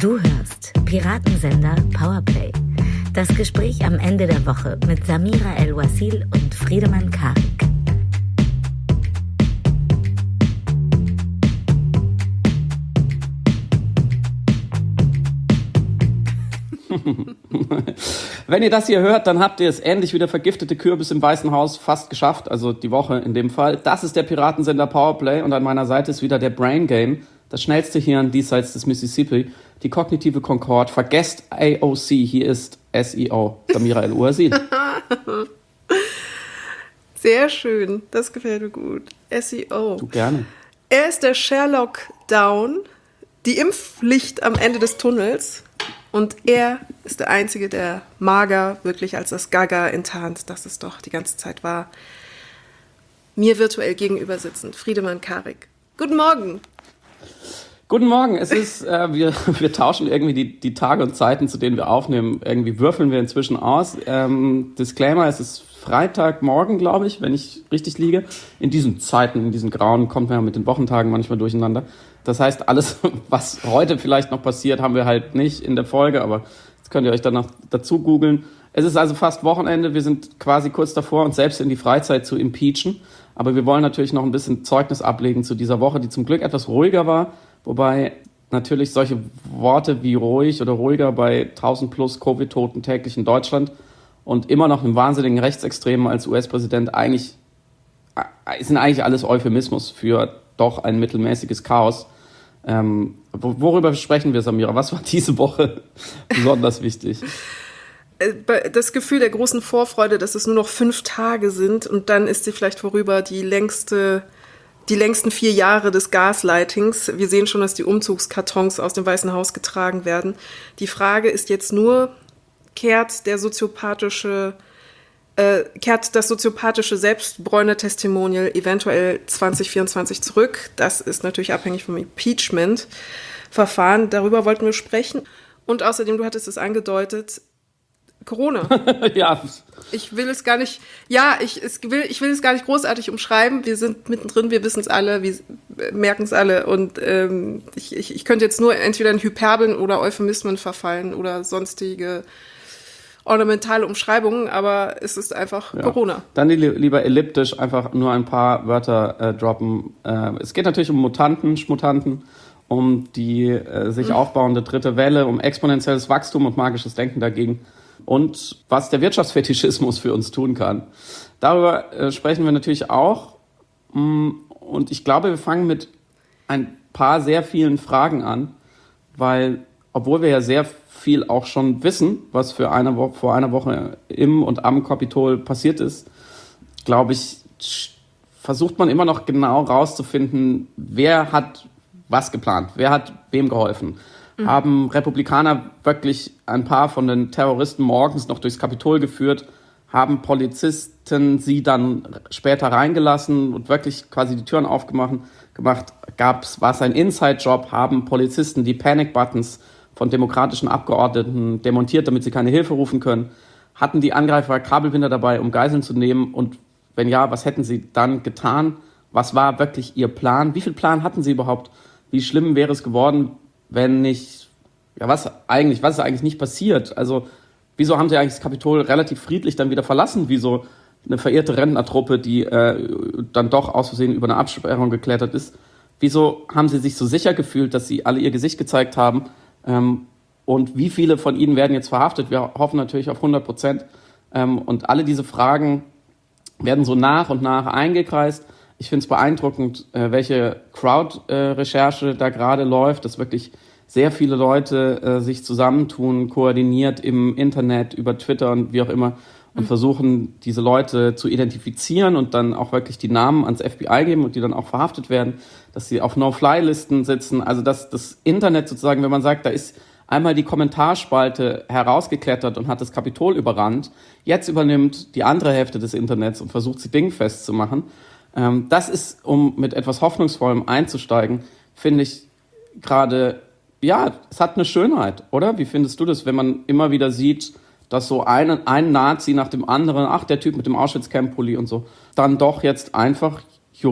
Du hörst Piratensender Powerplay. Das Gespräch am Ende der Woche mit Samira El-Wasil und Friedemann Karik. Wenn ihr das hier hört, dann habt ihr es ähnlich wie der vergiftete Kürbis im Weißen Haus fast geschafft, also die Woche in dem Fall. Das ist der Piratensender Powerplay und an meiner Seite ist wieder der Brain Game, das schnellste Hirn diesseits des Mississippi, die kognitive Concorde. Vergesst AOC, hier ist SEO, Samira El-Wasil. Sehr schön, das gefällt mir gut. SEO. Du gerne. Er ist der Sherlock Down, die Impflicht am Ende des Tunnels. Und er ist der Einzige, der mager wirklich als das Gaga enttarnt, das es doch die ganze Zeit war. Mir virtuell gegenüber sitzend, Friedemann Karik. Guten Morgen. Guten Morgen. Es ist, wir tauschen irgendwie die Tage und Zeiten, zu denen wir aufnehmen. Irgendwie würfeln wir inzwischen aus. Disclaimer, es ist Freitagmorgen, glaube ich, wenn ich richtig liege. In diesen Zeiten, in diesen Grauen, kommt man ja mit den Wochentagen manchmal durcheinander. Das heißt, alles, was heute vielleicht noch passiert, haben wir halt nicht in der Folge, aber das könnt ihr euch dann noch dazu googeln. Es ist also fast Wochenende, wir sind quasi kurz davor, uns selbst in die Freizeit zu impeachen. Aber wir wollen natürlich noch ein bisschen Zeugnis ablegen zu dieser Woche, die zum Glück etwas ruhiger war. Wobei natürlich solche Worte wie ruhig oder ruhiger bei 1000 plus Covid-Toten täglich in Deutschland und immer noch einem wahnsinnigen Rechtsextremen als US-Präsident sind eigentlich alles Euphemismus für doch ein mittelmäßiges Chaos. Worüber sprechen wir, Samira? Was war diese Woche besonders wichtig? Das Gefühl der großen Vorfreude, dass es nur noch 5 Tage sind und dann ist sie vielleicht vorüber, die längsten 4 Jahre des Gaslightings. Wir sehen schon, dass die Umzugskartons aus dem Weißen Haus getragen werden. Die Frage ist jetzt nur, kehrt das soziopathische Selbstbräuner-Testimonial eventuell 2024 zurück? Das ist natürlich abhängig vom Impeachment-Verfahren. Darüber wollten wir sprechen. Und außerdem, du hattest es angedeutet, Corona. Ja. Ich will es gar nicht großartig umschreiben. Wir sind mittendrin, wir wissen es alle, wir merken es alle. Und ich könnte jetzt nur entweder in Hyperbeln oder Euphemismen verfallen oder sonstige ornamentale Umschreibungen, aber es ist einfach Corona. Dann lieber elliptisch einfach nur ein paar Wörter droppen. Es geht natürlich um Mutanten, Schmutanten, um die sich aufbauende dritte Welle, um exponentielles Wachstum und magisches Denken dagegen und was der Wirtschaftsfetischismus für uns tun kann. Darüber sprechen wir natürlich auch und ich glaube, wir fangen mit ein paar sehr vielen Fragen an, weil obwohl wir ja sehr viel auch schon wissen, was vor einer Woche im und am Kapitol passiert ist, glaube ich, versucht man immer noch genau rauszufinden, wer hat was geplant, wer hat wem geholfen. Haben Republikaner wirklich ein paar von den Terroristen morgens noch durchs Kapitol geführt, haben Polizisten sie dann später reingelassen und wirklich quasi die Türen aufgemacht, war es ein Inside-Job, haben Polizisten die Panic-Buttons von demokratischen Abgeordneten demontiert, damit sie keine Hilfe rufen können, hatten die Angreifer Kabelbinder dabei, um Geiseln zu nehmen und wenn ja, was hätten sie dann getan? Was war wirklich ihr Plan? Wie viel Plan hatten sie überhaupt? Wie schlimm wäre es geworden, wenn nicht, was ist eigentlich nicht passiert? Also, wieso haben sie eigentlich das Kapitol relativ friedlich dann wieder verlassen? Wie so eine verirrte Rentnertruppe, die dann doch aus Versehen über eine Absperrung geklettert ist? Wieso haben sie sich so sicher gefühlt, dass sie alle ihr Gesicht gezeigt haben? Und wie viele von ihnen werden jetzt verhaftet? Wir hoffen natürlich auf 100%. Und alle diese Fragen werden so nach und nach eingekreist. Ich finde es beeindruckend, welche Crowd-Recherche da gerade läuft, dass wirklich sehr viele Leute sich zusammentun, koordiniert im Internet, über Twitter und wie auch immer und versuchen, diese Leute zu identifizieren und dann auch wirklich die Namen ans FBI geben und die dann auch verhaftet werden, dass sie auf No-Fly-Listen sitzen. Also dass das Internet sozusagen, wenn man sagt, da ist einmal die Kommentarspalte herausgeklettert und hat das Kapitol überrannt, jetzt übernimmt die andere Hälfte des Internets und versucht, sie dingfest zu machen. Das ist, um mit etwas Hoffnungsvollem einzusteigen, finde ich gerade, es hat eine Schönheit, oder? Wie findest du das, wenn man immer wieder sieht, dass so ein Nazi nach dem anderen, der Typ mit dem Auschwitz-Camp-Pulli und so, dann doch jetzt einfach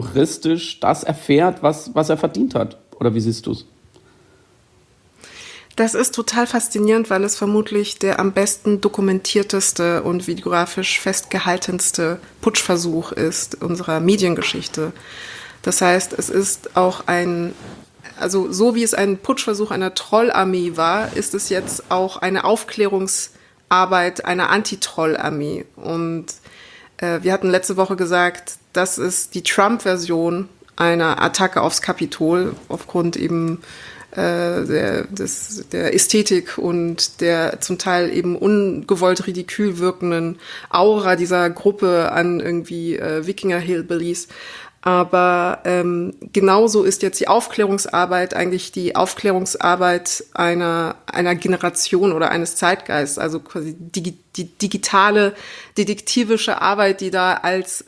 juristisch das erfährt, was er verdient hat? Oder wie siehst du es? Das ist total faszinierend, weil es vermutlich der am besten dokumentierteste und videografisch festgehaltenste Putschversuch ist unserer Mediengeschichte. Das heißt, es ist auch also so wie es ein Putschversuch einer Trollarmee war, ist es jetzt auch eine Aufklärungsarbeit einer Anti-Troll-Armee. Und wir hatten letzte Woche gesagt, das ist die Trump-Version einer Attacke aufs Kapitol aufgrund eben der Ästhetik und der zum Teil eben ungewollt ridikül wirkenden Aura dieser Gruppe an irgendwie Wikinger-Hillbillies. Aber genauso ist jetzt die Aufklärungsarbeit eigentlich die Aufklärungsarbeit einer Generation oder eines Zeitgeists, also quasi die digitale, detektivische Arbeit, die da als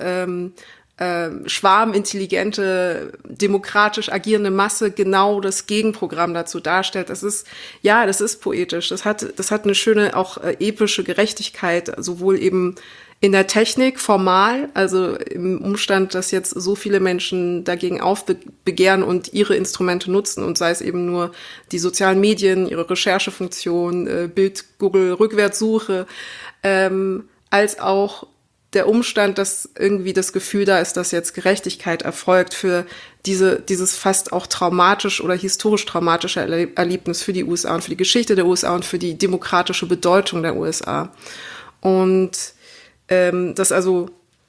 schwarmintelligente, demokratisch agierende Masse genau das Gegenprogramm dazu darstellt. Das ist poetisch. Das hat eine schöne, auch epische Gerechtigkeit, sowohl eben in der Technik formal, also im Umstand, dass jetzt so viele Menschen dagegen aufbegehren und ihre Instrumente nutzen und sei es eben nur die sozialen Medien, ihre Recherchefunktion, Bild, Google, Rückwärtssuche, als auch der Umstand, dass irgendwie das Gefühl da ist, dass jetzt Gerechtigkeit erfolgt für dieses fast auch traumatisch oder historisch traumatische Erlebnis für die USA und für die Geschichte der USA und für die demokratische Bedeutung der USA. Und das also,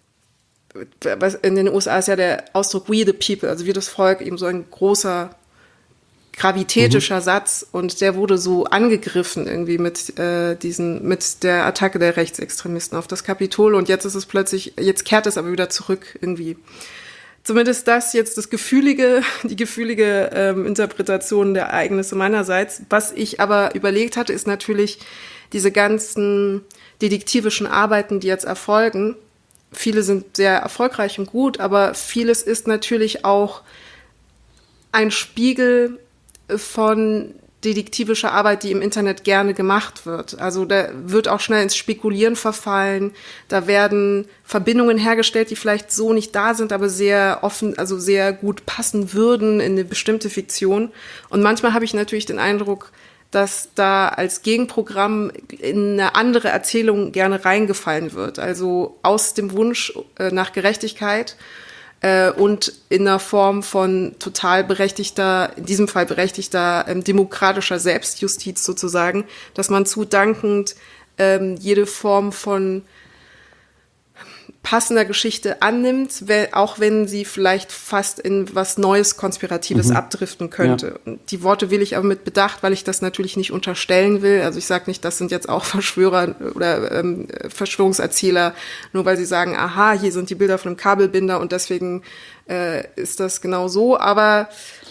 was in den USA ist ja der Ausdruck we the people, also wir das Volk, eben so ein großer gravitätischer Satz, und der wurde so angegriffen irgendwie mit der Attacke der Rechtsextremisten auf das Kapitol, und jetzt ist es plötzlich, jetzt kehrt es aber wieder zurück irgendwie. Zumindest das jetzt die gefühlige Interpretation der Ereignisse meinerseits. Was ich aber überlegt hatte, ist natürlich diese ganzen detektivischen Arbeiten, die jetzt erfolgen. Viele sind sehr erfolgreich und gut, aber vieles ist natürlich auch ein Spiegel von detektivischer Arbeit, die im Internet gerne gemacht wird. Also da wird auch schnell ins Spekulieren verfallen. Da werden Verbindungen hergestellt, die vielleicht so nicht da sind, aber sehr offen, also sehr gut passen würden in eine bestimmte Fiktion. Und manchmal habe ich natürlich den Eindruck, dass da als Gegenprogramm in eine andere Erzählung gerne reingefallen wird. Also aus dem Wunsch nach Gerechtigkeit und in einer Form von total berechtigter, in diesem Fall berechtigter demokratischer Selbstjustiz sozusagen, dass man zudankend jede Form von passender Geschichte annimmt, auch wenn sie vielleicht fast in was Neues, Konspiratives abdriften könnte. Ja. Die Worte will ich aber mit Bedacht, weil ich das natürlich nicht unterstellen will. Also ich sage nicht, das sind jetzt auch Verschwörer oder Verschwörungserzähler, nur weil sie sagen, aha, hier sind die Bilder von einem Kabelbinder und deswegen ist das genau so. Aber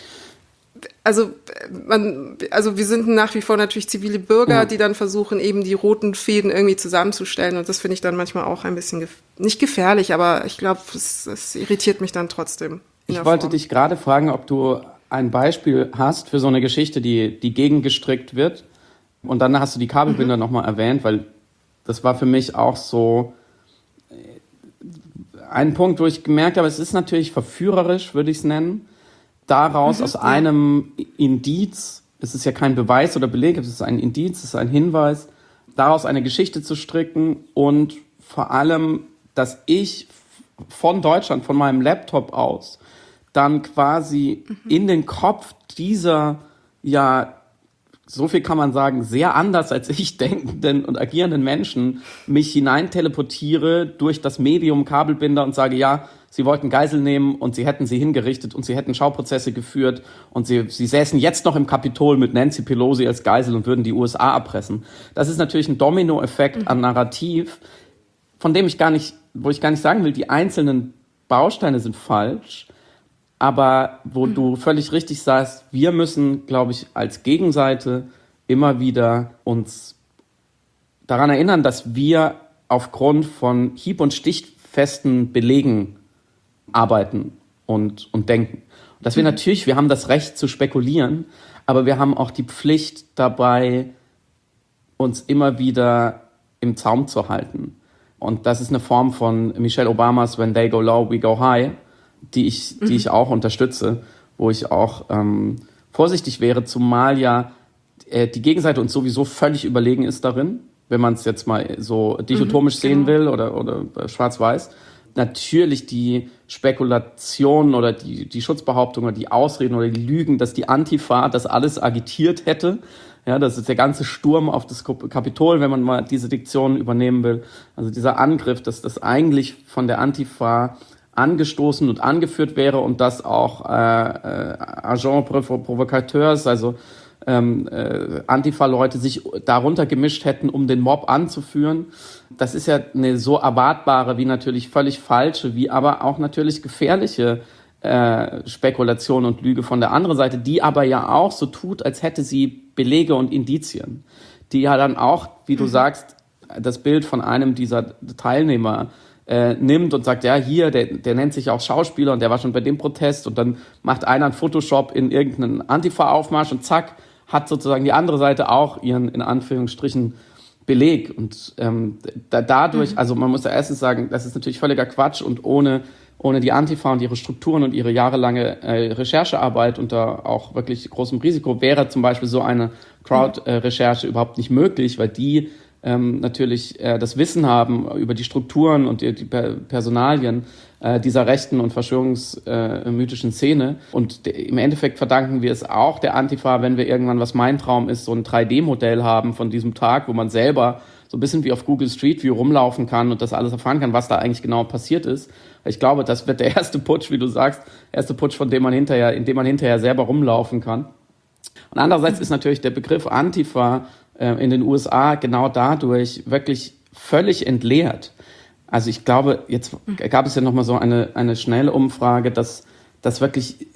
wir sind nach wie vor natürlich zivile Bürger, die dann versuchen, eben die roten Fäden irgendwie zusammenzustellen. Und das finde ich dann manchmal auch ein bisschen, nicht gefährlich, aber ich glaube, es irritiert mich dann trotzdem. Ich wollte dich gerade fragen, ob du ein Beispiel hast für so eine Geschichte, die gegengestrickt wird. Und dann hast du die Kabelbinder nochmal erwähnt, weil das war für mich auch so ein Punkt, wo ich gemerkt habe, es ist natürlich verführerisch, würde ich es nennen, daraus aus einem Indiz, es ist ja kein Beweis oder Beleg, es ist ein Indiz, es ist ein Hinweis, daraus eine Geschichte zu stricken und vor allem, dass ich von Deutschland, von meinem Laptop aus, dann quasi in den Kopf dieser, ja, so viel kann man sagen, sehr anders als ich denkenden und agierenden Menschen mich hineinteleportiere durch das Medium Kabelbinder und sage, ja, sie wollten Geisel nehmen und sie hätten sie hingerichtet und sie hätten Schauprozesse geführt und sie säßen jetzt noch im Kapitol mit Nancy Pelosi als Geisel und würden die USA erpressen. Das ist natürlich ein Dominoeffekt an Narrativ, wo ich gar nicht sagen will, die einzelnen Bausteine sind falsch, aber wo du völlig richtig sagst, wir müssen, glaube ich, als Gegenseite immer wieder uns daran erinnern, dass wir aufgrund von hieb- und stichfesten Belegen arbeiten und denken. Und dass wir natürlich, wir haben das Recht zu spekulieren, aber wir haben auch die Pflicht dabei, uns immer wieder im Zaum zu halten. Und das ist eine Form von Michelle Obamas When They Go Low, We Go High, die ich auch unterstütze, wo ich auch vorsichtig wäre, zumal ja die Gegenseite uns sowieso völlig überlegen ist darin, wenn man es jetzt mal so dichotomisch sehen will oder schwarz-weiß. Natürlich die Spekulationen oder die Schutzbehauptungen oder die Ausreden oder die Lügen, dass die Antifa das alles agitiert hätte. Ja, das ist der ganze Sturm auf das Kapitol, wenn man mal diese Diktion übernehmen will. Also dieser Angriff, dass das eigentlich von der Antifa angestoßen und angeführt wäre und dass auch Agents Provocateurs, also Antifa-Leute sich darunter gemischt hätten, um den Mob anzuführen. Das ist ja eine so erwartbare, wie natürlich völlig falsche, wie aber auch natürlich gefährliche Spekulation und Lüge von der anderen Seite, die aber ja auch so tut, als hätte sie Belege und Indizien, die ja dann auch, wie du sagst, das Bild von einem dieser Teilnehmer nimmt und sagt, ja, hier, der nennt sich auch Schauspieler und der war schon bei dem Protest und dann macht einer einen Photoshop in irgendeinen Antifa-Aufmarsch und zack, hat sozusagen die andere Seite auch ihren, in Anführungsstrichen, Beleg. Und dadurch, also man muss ja erstens sagen, das ist natürlich völliger Quatsch und ohne die Antifa und ihre Strukturen und ihre jahrelange Recherchearbeit unter auch wirklich großem Risiko wäre zum Beispiel so eine Crowd-Recherche überhaupt nicht möglich, weil die natürlich das Wissen haben über die Strukturen und die Personalien dieser rechten und verschwörungsmythischen Szene. Und im Endeffekt verdanken wir es auch der Antifa, wenn wir irgendwann, was mein Traum ist, so ein 3D-Modell haben von diesem Tag, wo man selber so ein bisschen wie auf Google Street View rumlaufen kann und das alles erfahren kann, was da eigentlich genau passiert ist. Ich glaube, das wird der erste Putsch, wie du sagst, erste Putsch, in dem man hinterher selber rumlaufen kann. Und andererseits ist natürlich der Begriff Antifa in den USA genau dadurch wirklich völlig entleert. Also ich glaube, jetzt gab es ja nochmal so eine schnelle Umfrage, dass wirklich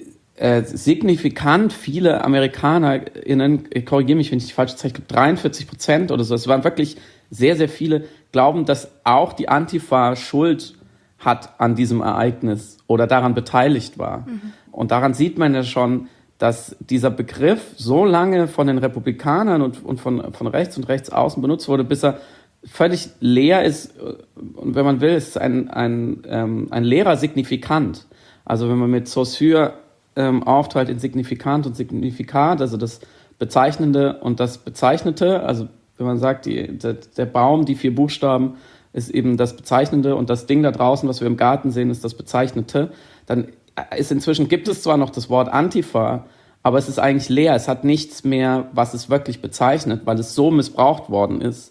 signifikant viele AmerikanerInnen, ich korrigiere mich, wenn ich falsch zeige, ich glaube 43% oder so, es waren wirklich sehr, sehr viele, glauben, dass auch die Antifa Schuld hat an diesem Ereignis oder daran beteiligt war. Und daran sieht man ja schon, dass dieser Begriff so lange von den Republikanern und von rechts und rechts außen benutzt wurde, bis er völlig leer ist. Und wenn man will, ist ein leerer Signifikant. Also wenn man mit Saussure aufteilt in Signifikant und Signifikat, also das Bezeichnende und das Bezeichnete, also wenn man sagt, der Baum, die 4 Buchstaben, ist eben das Bezeichnende und das Ding da draußen, was wir im Garten sehen, ist das Bezeichnete, dann gibt es zwar noch das Wort Antifa, aber es ist eigentlich leer. Es hat nichts mehr, was es wirklich bezeichnet, weil es so missbraucht worden ist.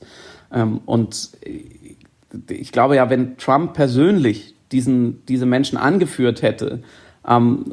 Und ich glaube ja, wenn Trump persönlich diese Menschen angeführt hätte beim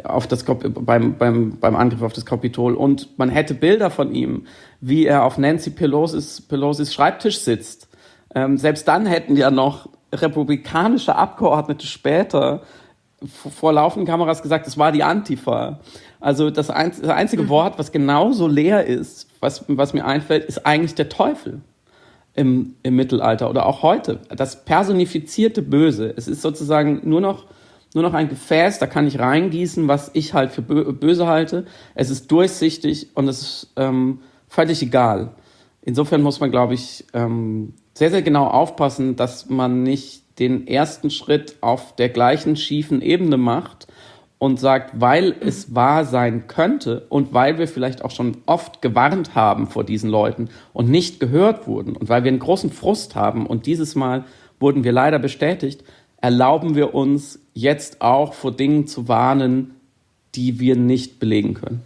Angriff auf das Kapitol und man hätte Bilder von ihm, wie er auf Nancy Pelosis Schreibtisch sitzt, selbst dann hätten ja noch republikanische Abgeordnete später vor laufenden Kameras gesagt, es war die Antifa. Also das einzige Wort, was genauso leer ist, was mir einfällt, ist eigentlich der Teufel im Mittelalter oder auch heute. Das personifizierte Böse. Es ist sozusagen nur noch ein Gefäß, da kann ich reingießen, was ich halt für böse halte. Es ist durchsichtig und es ist völlig egal. Insofern muss man, glaube ich, sehr, sehr genau aufpassen, dass man nicht den ersten Schritt auf der gleichen schiefen Ebene macht und sagt, weil es wahr sein könnte und weil wir vielleicht auch schon oft gewarnt haben vor diesen Leuten und nicht gehört wurden und weil wir einen großen Frust haben und dieses Mal wurden wir leider bestätigt, erlauben wir uns jetzt auch vor Dingen zu warnen, die wir nicht belegen können.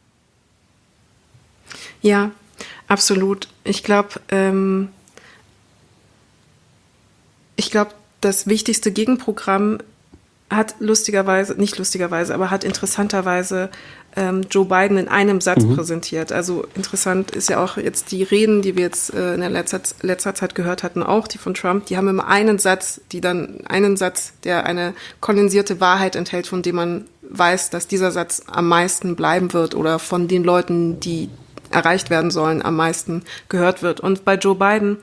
Ja, absolut. Ich glaube, das wichtigste Gegenprogramm hat hat interessanterweise Joe Biden in einem Satz präsentiert. Also interessant ist ja auch jetzt die Reden, die wir jetzt in der letzter Zeit gehört hatten, auch die von Trump, die haben immer einen Satz, der eine kondensierte Wahrheit enthält, von dem man weiß, dass dieser Satz am meisten bleiben wird oder von den Leuten, die erreicht werden sollen, am meisten gehört wird. Und bei Joe Biden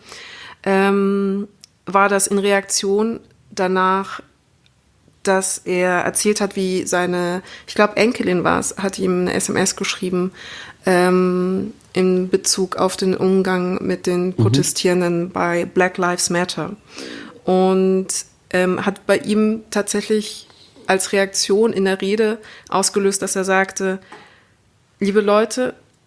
war das in Reaktion danach, dass er erzählt hat, wie seine, ich glaube Enkelin war es, hat ihm eine SMS geschrieben in Bezug auf den Umgang mit den Protestierenden bei Black Lives Matter. Und hat bei ihm tatsächlich als Reaktion in der Rede ausgelöst, dass er sagte, liebe Leute,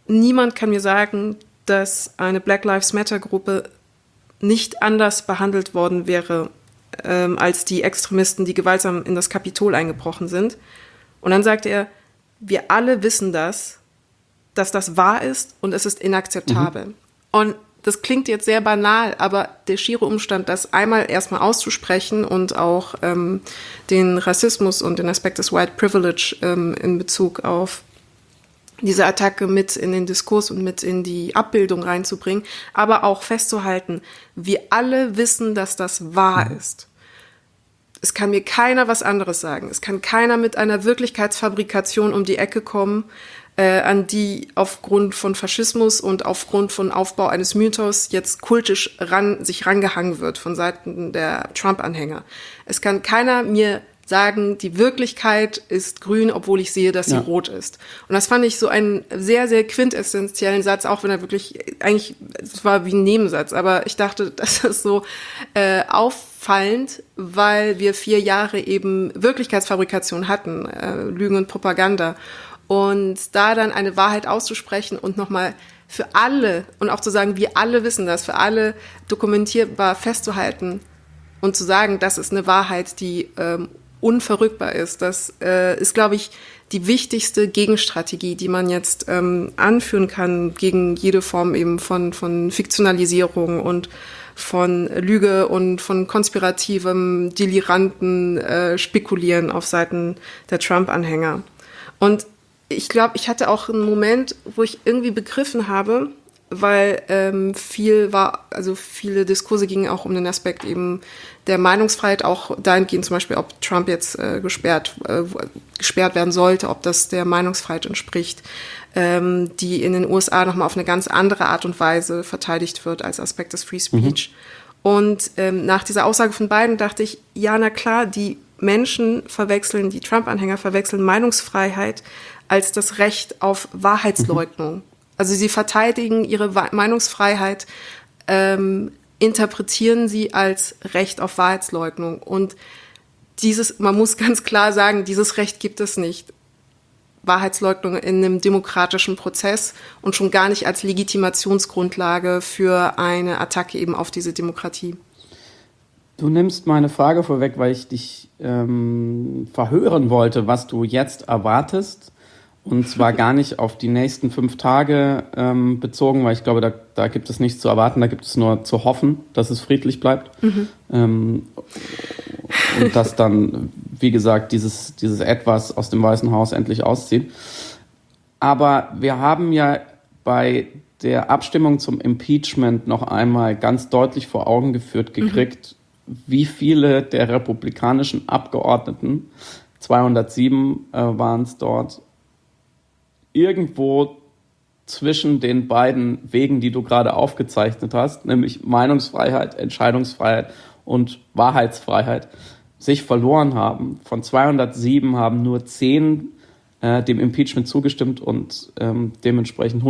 niemand kann mir sagen, dass eine Black Lives Matter-Gruppe nicht anders behandelt worden wäre als die Extremisten, die gewaltsam in das Kapitol eingebrochen sind. Und dann sagte er, wir alle wissen das, dass das wahr ist und es ist inakzeptabel. Und das klingt jetzt sehr banal, aber der schiere Umstand, das einmal erstmal auszusprechen und auch den Rassismus und den Aspekt des White Privilege in Bezug auf diese Attacke mit in den Diskurs und mit in die Abbildung reinzubringen, aber auch festzuhalten, wir alle wissen, dass das wahr ist. Es kann mir keiner was anderes sagen. Es kann keiner mit einer Wirklichkeitsfabrikation um die Ecke kommen, an die aufgrund von Faschismus und aufgrund von Aufbau eines Mythos jetzt kultisch sich rangehangen wird von Seiten der Trump-Anhänger. Es kann keiner mir sagen, die Wirklichkeit ist grün, obwohl ich sehe, dass sie rot ist. Und das fand ich so einen sehr, sehr quintessentiellen Satz, auch wenn er wirklich, eigentlich, es war wie ein Nebensatz, aber ich dachte, das ist so auffallend, weil wir 4 Jahre eben Wirklichkeitsfabrikation hatten, Lügen und Propaganda. Und da dann eine Wahrheit auszusprechen und nochmal für alle, und auch zu sagen, wir alle wissen das, für alle dokumentierbar festzuhalten und zu sagen, das ist eine Wahrheit, die unverrückbar ist. Das ist, glaube ich, die wichtigste Gegenstrategie, die man jetzt anführen kann gegen jede Form eben von Fiktionalisierung und von Lüge und von konspirativem, deliranten Spekulieren auf Seiten der Trump-Anhänger. Und ich glaube, ich hatte auch einen Moment, wo ich irgendwie begriffen habe, weil viele Diskurse gingen auch um den Aspekt eben der Meinungsfreiheit, auch dahingehend zum Beispiel, ob Trump jetzt gesperrt werden sollte, ob das der Meinungsfreiheit entspricht, die in den USA nochmal auf eine ganz andere Art und Weise verteidigt wird als Aspekt des Free Speech. Und nach dieser Aussage von Biden dachte ich, ja, na klar, die Trump-Anhänger verwechseln Meinungsfreiheit als das Recht auf Wahrheitsleugnung. Also sie verteidigen ihre Meinungsfreiheit, interpretieren sie als Recht auf Wahrheitsleugnung. Und man muss ganz klar sagen, dieses Recht gibt es nicht. Wahrheitsleugnung in einem demokratischen Prozess und schon gar nicht als Legitimationsgrundlage für eine Attacke eben auf diese Demokratie. Du nimmst meine Frage vorweg, weil ich dich verhören wollte, was du jetzt erwartest. Und zwar gar nicht auf die nächsten 5 Tage bezogen, weil ich glaube, da gibt es nichts zu erwarten, da gibt es nur zu hoffen, dass es friedlich bleibt. Und dass dann, wie gesagt, dieses Etwas aus dem Weißen Haus endlich auszieht. Aber wir haben ja bei der Abstimmung zum Impeachment noch einmal ganz deutlich vor Augen geführt gekriegt, wie viele der republikanischen Abgeordneten, 207 waren es dort, irgendwo zwischen den beiden Wegen, die du gerade aufgezeichnet hast, nämlich Meinungsfreiheit, Entscheidungsfreiheit und Wahrheitsfreiheit, sich verloren haben. Von 207 haben nur 10 dem Impeachment zugestimmt und dementsprechend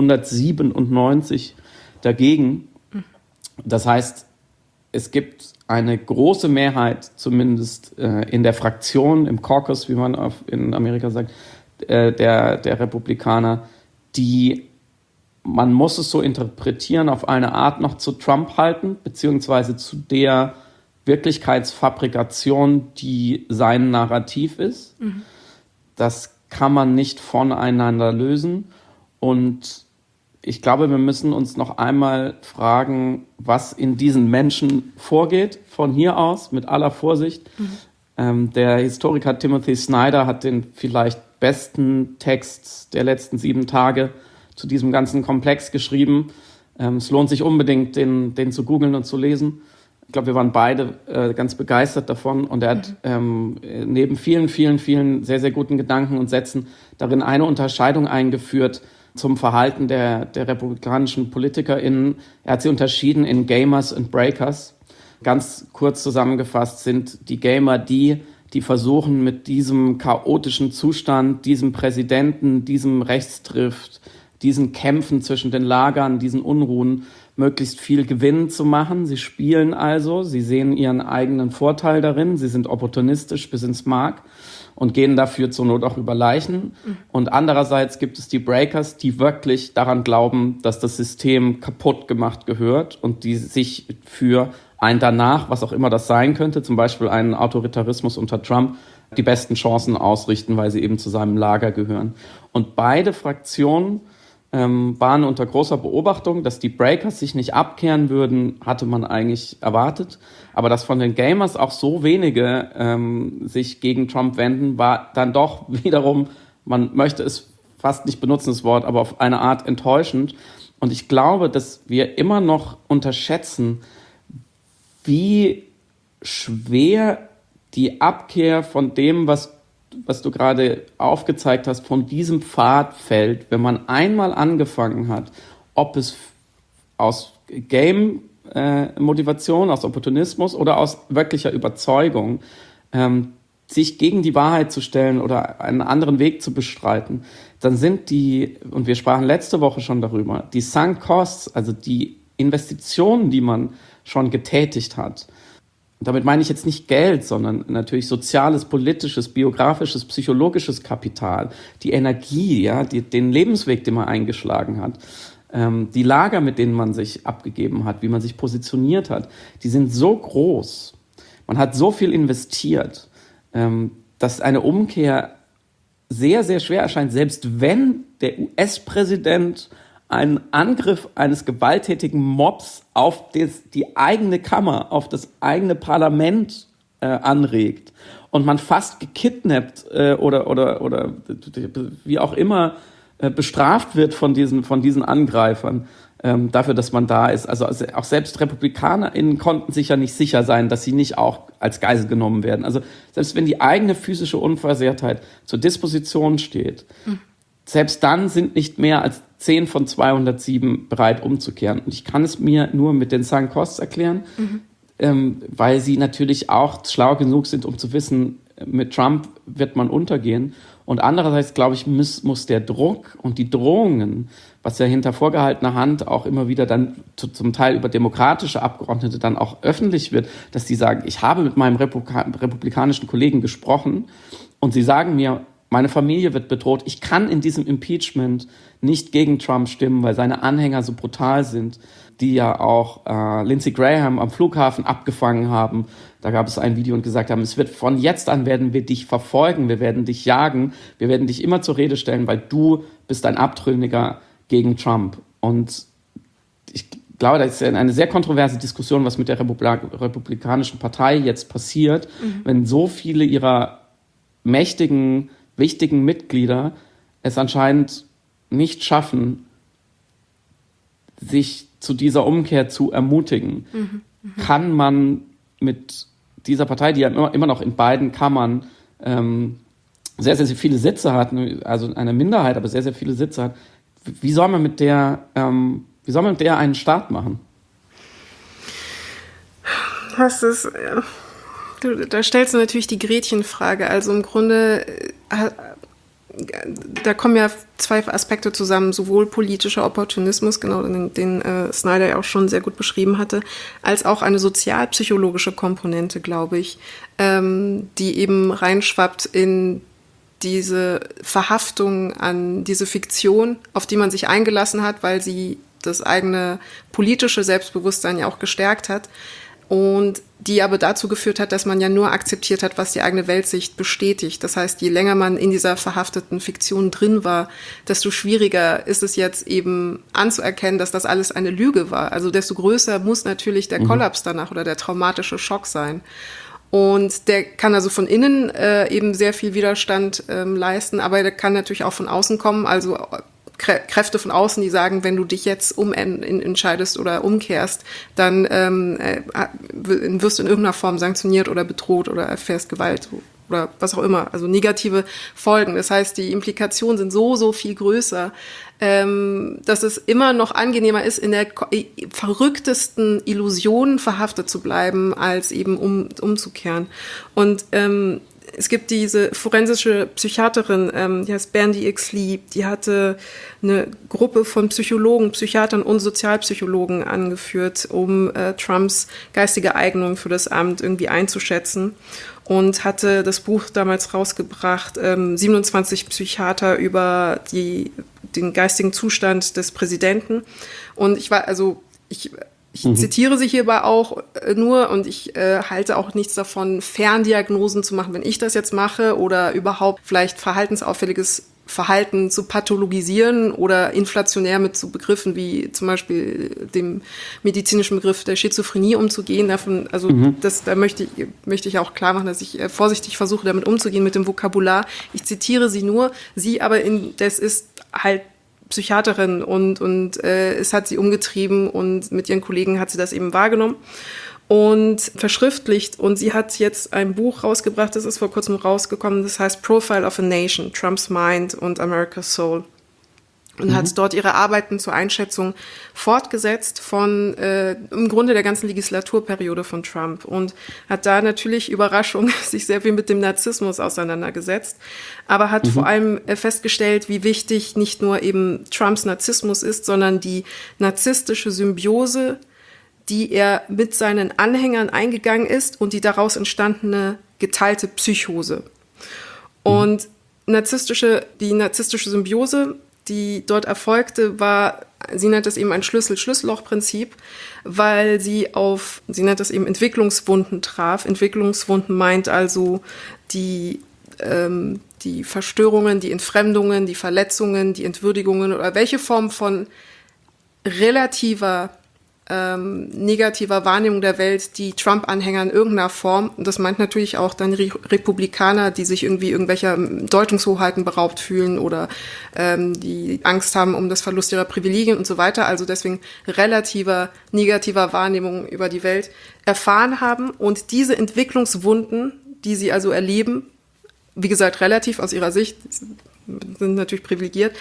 197 dagegen. Das heißt, es gibt eine große Mehrheit, zumindest in der Fraktion, im Caucus, wie man in Amerika sagt, der Republikaner, die, man muss es so interpretieren, auf eine Art noch zu Trump halten, beziehungsweise zu der Wirklichkeitsfabrikation, die sein Narrativ ist. Das kann man nicht voneinander lösen. Und ich glaube, wir müssen uns noch einmal fragen, was in diesen Menschen vorgeht, von hier aus, mit aller Vorsicht. Der Historiker Timothy Snyder hat den vielleicht besten Text der letzten 7 Tage zu diesem ganzen Komplex geschrieben. Es lohnt sich unbedingt, den zu googeln und zu lesen. Ich glaube, wir waren beide ganz begeistert davon. Und er hat neben vielen, vielen, vielen sehr, sehr guten Gedanken und Sätzen darin eine Unterscheidung eingeführt zum Verhalten der republikanischen PolitikerInnen. Er hat sie unterschieden in Gamers und Breakers. Ganz kurz zusammengefasst sind die Gamer die versuchen, mit diesem chaotischen Zustand, diesem Präsidenten, diesem Rechtsdrift, diesen Kämpfen zwischen den Lagern, diesen Unruhen möglichst viel Gewinn zu machen. Sie spielen also, sie sehen ihren eigenen Vorteil darin, sie sind opportunistisch bis ins Mark und gehen dafür zur Not auch über Leichen. Und andererseits gibt es die Breakers, die wirklich daran glauben, dass das System kaputt gemacht gehört und die sich für ein danach, was auch immer das sein könnte, zum Beispiel einen Autoritarismus unter Trump, die besten Chancen ausrichten, weil sie eben zu seinem Lager gehören. Und beide Fraktionen waren unter großer Beobachtung. Dass die Breakers sich nicht abkehren würden, hatte man eigentlich erwartet. Aber dass von den Gamers auch so wenige sich gegen Trump wenden, war dann doch wiederum, man möchte es fast nicht benutzen, das Wort, aber auf eine Art enttäuschend. Und ich glaube, dass wir immer noch unterschätzen, wie schwer die Abkehr von dem, was du gerade aufgezeigt hast, von diesem Pfad fällt, wenn man einmal angefangen hat, ob es aus Game-Motivation, aus Opportunismus oder aus wirklicher Überzeugung, sich gegen die Wahrheit zu stellen oder einen anderen Weg zu bestreiten, dann sind und wir sprachen letzte Woche schon darüber, die Sunk Costs, also die Investitionen, die man schon getätigt hat. Und damit meine ich jetzt nicht Geld, sondern natürlich soziales, politisches, biografisches, psychologisches Kapital, die Energie, ja, den Lebensweg, den man eingeschlagen hat, die Lager, mit denen man sich abgegeben hat, wie man sich positioniert hat, die sind so groß. Man hat so viel investiert, dass eine Umkehr sehr, sehr schwer erscheint, selbst wenn der US-Präsident einen Angriff eines gewalttätigen Mobs auf die eigene Kammer, auf das eigene Parlament anregt und man fast gekidnappt oder wie auch immer bestraft wird von diesen Angreifern dafür, dass man da ist. Also auch selbst RepublikanerInnen konnten sich ja nicht sicher sein, dass sie nicht auch als Geisel genommen werden. Also selbst wenn die eigene physische Unversehrtheit zur Disposition steht, selbst dann sind nicht mehr als 10 von 207 bereit umzukehren. Und ich kann es mir nur mit den Sunk Costs erklären, weil sie natürlich auch schlau genug sind, um zu wissen, mit Trump wird man untergehen. Und andererseits, glaube ich, muss der Druck und die Drohungen, was ja hinter vorgehaltener Hand auch immer wieder dann zum Teil über demokratische Abgeordnete dann auch öffentlich wird, dass die sagen, ich habe mit meinem republikanischen Kollegen gesprochen und sie sagen mir, meine Familie wird bedroht. Ich kann in diesem Impeachment nicht gegen Trump stimmen, weil seine Anhänger so brutal sind, die ja auch Lindsey Graham am Flughafen abgefangen haben. Da gab es ein Video und gesagt haben, es wird von jetzt an werden wir dich verfolgen, wir werden dich jagen, wir werden dich immer zur Rede stellen, weil du bist ein Abtrünniger gegen Trump. Und ich glaube, das ist eine sehr kontroverse Diskussion, was mit der Republikanischen Partei jetzt passiert, wenn so viele ihrer mächtigen, wichtigen Mitglieder es anscheinend nicht schaffen, sich zu dieser Umkehr zu ermutigen. Kann man mit dieser Partei, die ja immer noch in beiden Kammern sehr, sehr viele Sitze hat, also eine Minderheit, aber sehr, sehr viele Sitze hat, wie soll man mit der einen Start machen? Da stellst du natürlich die Gretchenfrage. Also im Grunde, da kommen ja zwei Aspekte zusammen, sowohl politischer Opportunismus, genau, den Snyder ja auch schon sehr gut beschrieben hatte, als auch eine sozialpsychologische Komponente, glaube ich, die eben reinschwappt in diese Verhaftung an diese Fiktion, auf die man sich eingelassen hat, weil sie das eigene politische Selbstbewusstsein ja auch gestärkt hat. Und die aber dazu geführt hat, dass man ja nur akzeptiert hat, was die eigene Weltsicht bestätigt. Das heißt, je länger man in dieser verhafteten Fiktion drin war, desto schwieriger ist es jetzt eben anzuerkennen, dass das alles eine Lüge war. Also desto größer muss natürlich der Kollaps danach oder der traumatische Schock sein. Und der kann also von innen eben sehr viel Widerstand leisten, aber der kann natürlich auch von außen kommen, also Kräfte von außen, die sagen, wenn du dich jetzt entscheidest oder umkehrst, dann wirst du in irgendeiner Form sanktioniert oder bedroht oder erfährst Gewalt oder was auch immer. Also negative Folgen. Das heißt, die Implikationen sind so viel größer, dass es immer noch angenehmer ist, in der verrücktesten Illusion verhaftet zu bleiben, als eben umzukehren. Und es gibt diese forensische Psychiaterin, die heißt Bandy X. Lee, die hatte eine Gruppe von Psychologen, Psychiatern und Sozialpsychologen angeführt, um Trumps geistige Eignung für das Amt irgendwie einzuschätzen. Und hatte das Buch damals rausgebracht, 27 Psychiater über den geistigen Zustand des Präsidenten. Und ich zitiere sie hierbei auch nur und ich halte auch nichts davon, Ferndiagnosen zu machen, wenn ich das jetzt mache oder überhaupt vielleicht verhaltensauffälliges Verhalten zu pathologisieren oder inflationär mit so Begriffen wie zum Beispiel dem medizinischen Begriff der Schizophrenie umzugehen. Da möchte ich auch klar machen, dass ich vorsichtig versuche, damit umzugehen mit dem Vokabular. Ich zitiere sie nur, sie aber das ist halt Psychiaterin und es hat sie umgetrieben und mit ihren Kollegen hat sie das eben wahrgenommen und verschriftlicht. Und sie hat jetzt ein Buch rausgebracht, das ist vor kurzem rausgekommen, das heißt Profile of a Nation, Trump's Mind und America's Soul. Und hat dort ihre Arbeiten zur Einschätzung fortgesetzt von im Grunde der ganzen Legislaturperiode von Trump und hat da natürlich, Überraschung, sich sehr viel mit dem Narzissmus auseinandergesetzt, aber hat vor allem festgestellt, wie wichtig nicht nur eben Trumps Narzissmus ist, sondern die narzisstische Symbiose, die er mit seinen Anhängern eingegangen ist und die daraus entstandene geteilte Psychose. Und die narzisstische Symbiose, die dort erfolgte, sie nennt es eben ein Schlüssel-Schlüsselloch-Prinzip, weil sie nennt es eben Entwicklungswunden traf. Entwicklungswunden meint also die Verstörungen, die Entfremdungen, die Verletzungen, die Entwürdigungen oder welche Form von relativer negativer Wahrnehmung der Welt, die Trump-Anhänger in irgendeiner Form, und das meint natürlich auch dann Republikaner, die sich irgendwie irgendwelcher Deutungshoheiten beraubt fühlen oder die Angst haben um das Verlust ihrer Privilegien und so weiter, also deswegen relativer negativer Wahrnehmung über die Welt erfahren haben. Und diese Entwicklungswunden, die sie also erleben, wie gesagt, relativ aus ihrer Sicht, sind natürlich privilegiert,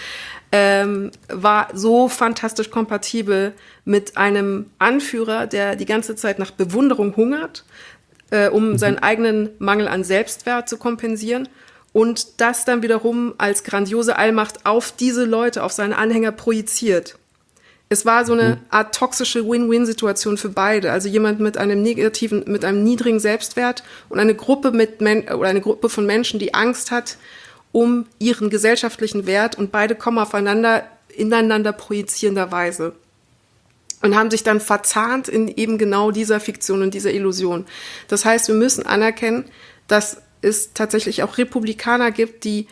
war so fantastisch kompatibel mit einem Anführer, der die ganze Zeit nach Bewunderung hungert, um seinen eigenen Mangel an Selbstwert zu kompensieren und das dann wiederum als grandiose Allmacht auf diese Leute, auf seine Anhänger projiziert. Es war so eine Art toxische Win-Win-Situation für beide. Also jemand mit einem niedrigen Selbstwert und eine Gruppe von Menschen, die Angst hat um ihren gesellschaftlichen Wert und beide kommen aufeinander ineinander projizierender Weise und haben sich dann verzahnt in eben genau dieser Fiktion und dieser Illusion. Das heißt, wir müssen anerkennen, dass es tatsächlich auch Republikaner gibt, die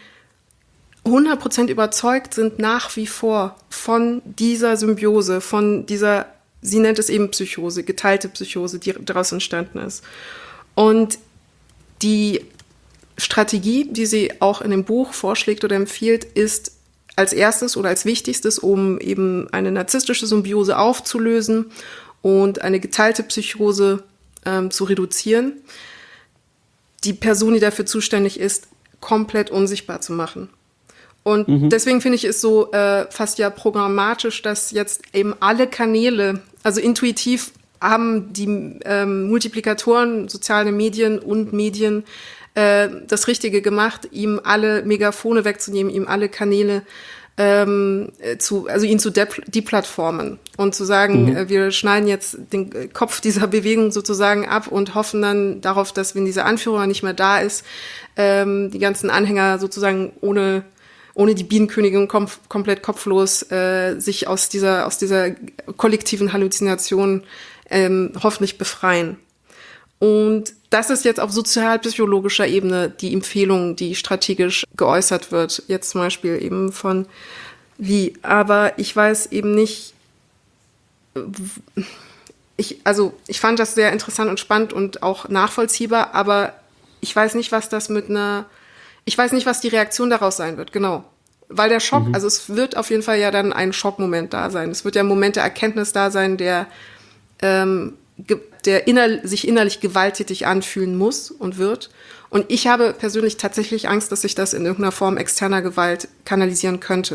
100% überzeugt sind nach wie vor von dieser Symbiose, von dieser, sie nennt es eben Psychose, geteilte Psychose, die daraus entstanden ist. Und die Strategie, die sie auch in dem Buch vorschlägt oder empfiehlt, ist als erstes oder als wichtigstes, um eben eine narzisstische Symbiose aufzulösen und eine geteilte Psychose zu reduzieren, die Person, die dafür zuständig ist, komplett unsichtbar zu machen. Und deswegen finde ich es so fast ja programmatisch, dass jetzt eben alle Kanäle, also intuitiv haben die Multiplikatoren, soziale Medien und Medien das Richtige gemacht, ihm alle Megafone wegzunehmen, ihm alle Kanäle ihn zu deplattformen und zu sagen, wir schneiden jetzt den Kopf dieser Bewegung sozusagen ab und hoffen dann darauf, dass, wenn dieser Anführer nicht mehr da ist, die ganzen Anhänger sozusagen ohne die Bienenkönigin komplett kopflos sich aus dieser kollektiven Halluzination hoffentlich befreien. Und das ist jetzt auf sozialpsychologischer Ebene die Empfehlung, die strategisch geäußert wird, jetzt zum Beispiel eben von Lee. Aber ich weiß eben nicht, ich fand das sehr interessant und spannend und auch nachvollziehbar, aber ich weiß nicht, was die Reaktion daraus sein wird, genau. Weil der Schock, also es wird auf jeden Fall ja dann ein Schockmoment da sein. Es wird ja ein Moment der Erkenntnis da sein, der sich innerlich gewalttätig anfühlen muss und wird. Und ich habe persönlich tatsächlich Angst, dass sich das in irgendeiner Form externer Gewalt kanalisieren könnte.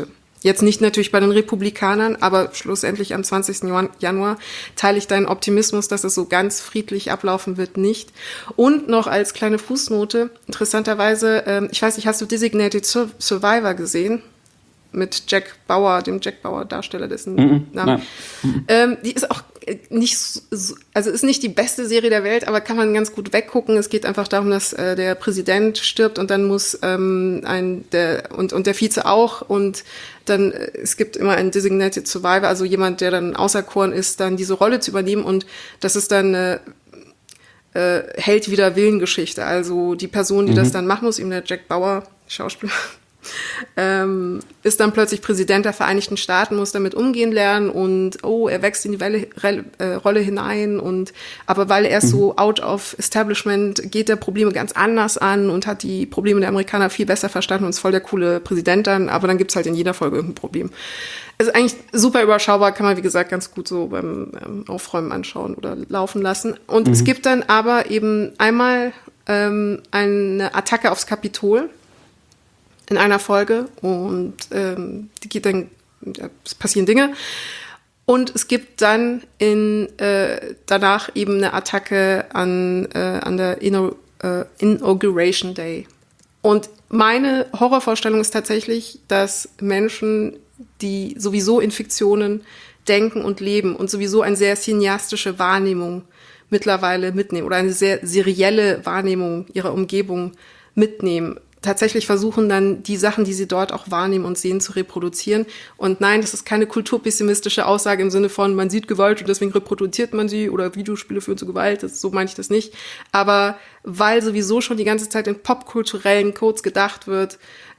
Jetzt nicht natürlich bei den Republikanern, aber schlussendlich am 20. Januar teile ich deinen Optimismus, dass es so ganz friedlich ablaufen wird, nicht. Und noch als kleine Fußnote, interessanterweise, ich weiß nicht, hast du Designated Survivor gesehen? Mit Jack Bauer, dem Jack Bauer Darsteller, dessen Namen. Die ist auch nicht so, also ist nicht die beste Serie der Welt, aber kann man ganz gut weggucken. Es geht einfach darum, dass der Präsident stirbt und dann muss der Vize auch, und dann es gibt immer einen Designated Survivor, also jemand, der dann auserkoren ist, dann diese Rolle zu übernehmen, und das ist dann eine Held wider Willen-Geschichte. Also die Person, die das dann machen muss, eben der Jack Bauer, Schauspieler, ist dann plötzlich Präsident der Vereinigten Staaten, muss damit umgehen lernen, und er wächst in die Rolle hinein, aber weil er ist so out of establishment, geht er Probleme ganz anders an und hat die Probleme der Amerikaner viel besser verstanden und ist voll der coole Präsident dann, aber dann gibt's halt in jeder Folge irgendein Problem. Also eigentlich super überschaubar, kann man wie gesagt ganz gut so beim Aufräumen anschauen oder laufen lassen. Und es gibt dann aber eben einmal eine Attacke aufs Kapitol in einer Folge, und die geht dann, es passieren Dinge, und es gibt dann danach eben eine Attacke an der Inauguration Day. Und meine Horrorvorstellung ist tatsächlich, dass Menschen, die sowieso in Fiktionen denken und leben und sowieso eine sehr cineastische Wahrnehmung mittlerweile mitnehmen oder eine sehr serielle Wahrnehmung ihrer Umgebung mitnehmen, tatsächlich versuchen dann die Sachen, die sie dort auch wahrnehmen und sehen, zu reproduzieren. Und nein, das ist keine kulturpessimistische Aussage im Sinne von, man sieht Gewalt und deswegen reproduziert man sie, oder Videospiele führen zu Gewalt, so meine ich das nicht. Aber weil sowieso schon die ganze Zeit in popkulturellen Codes gedacht wird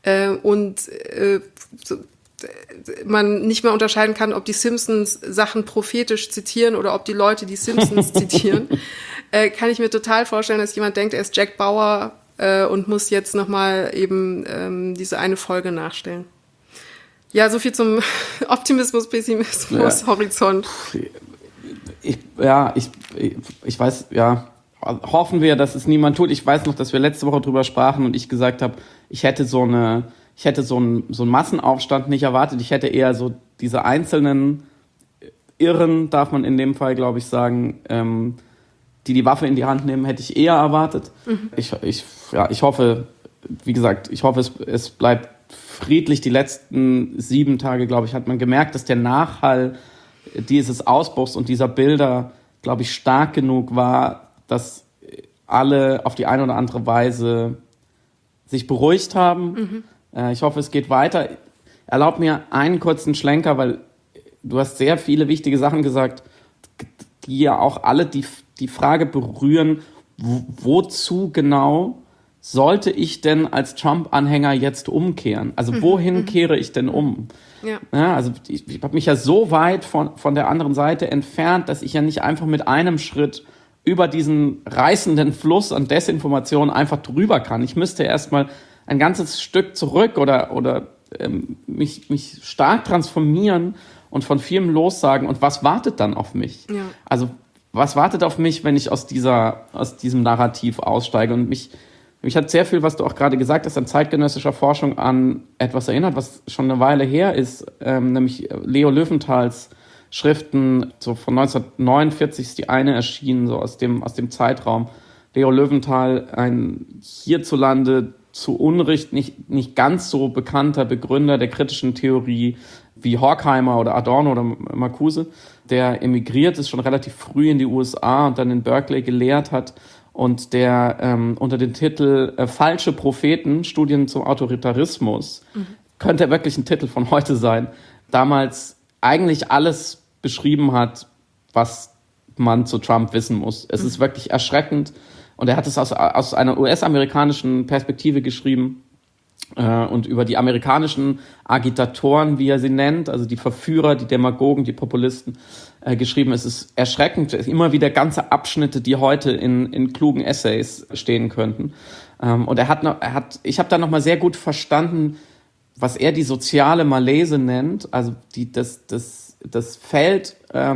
man nicht mehr unterscheiden kann, ob die Simpsons Sachen prophetisch zitieren oder ob die Leute die Simpsons zitieren, kann ich mir total vorstellen, dass jemand denkt, er ist Jack Bauer und muss jetzt nochmal eben diese eine Folge nachstellen. Ja, so viel zum Optimismus, Pessimismus, Horizont. Ich weiß, hoffen wir, dass es niemand tut. Ich weiß noch, dass wir letzte Woche drüber sprachen und ich gesagt habe, ich hätte so einen Massenaufstand nicht erwartet. Ich hätte eher so diese einzelnen Irren, darf man in dem Fall, glaube ich, sagen, die Waffe in die Hand nehmen, hätte ich eher erwartet. Ich hoffe, wie gesagt, es bleibt friedlich. Die letzten 7 Tage, glaube ich, hat man gemerkt, dass der Nachhall dieses Ausbruchs und dieser Bilder, glaube ich, stark genug war, dass alle auf die eine oder andere Weise sich beruhigt haben. Ich hoffe, es geht weiter. Erlaub mir einen kurzen Schlenker, weil du hast sehr viele wichtige Sachen gesagt, die ja auch alle die Frage berühren, wozu genau sollte ich denn als Trump-Anhänger jetzt umkehren? Also wohin kehre ich denn um? Ja, also ich habe mich ja so weit von der anderen Seite entfernt, dass ich ja nicht einfach mit einem Schritt über diesen reißenden Fluss an Desinformation einfach drüber kann. Ich müsste erstmal ein ganzes Stück zurück oder mich stark transformieren und von vielem lossagen. Und was wartet dann auf mich? Ja. Also was wartet auf mich, wenn ich aus diesem Narrativ aussteige? Und mich hat sehr viel, was du auch gerade gesagt hast, an zeitgenössischer Forschung an etwas erinnert, was schon eine Weile her ist, nämlich Leo Löwenthals Schriften, so von 1949 ist die eine erschienen, so aus dem Zeitraum. Leo Löwenthal, ein hierzulande zu Unrecht nicht ganz so bekannter Begründer der kritischen Theorie wie Horkheimer oder Adorno oder Marcuse, der emigriert ist, schon relativ früh in die USA und dann in Berkeley gelehrt hat und der unter dem Titel Falsche Propheten, Studien zum Autoritarismus, könnte wirklich ein Titel von heute sein, damals eigentlich alles beschrieben hat, was man zu Trump wissen muss. Es ist wirklich erschreckend. Und er hat es aus einer US-amerikanischen Perspektive geschrieben und über die amerikanischen Agitatoren, wie er sie nennt, also die Verführer, die Demagogen, die Populisten, geschrieben. Es ist erschreckend, immer wieder ganze Abschnitte, die heute in klugen Essays stehen könnten. Und ich habe da nochmal sehr gut verstanden, was er die soziale Malaise nennt, also das Feld,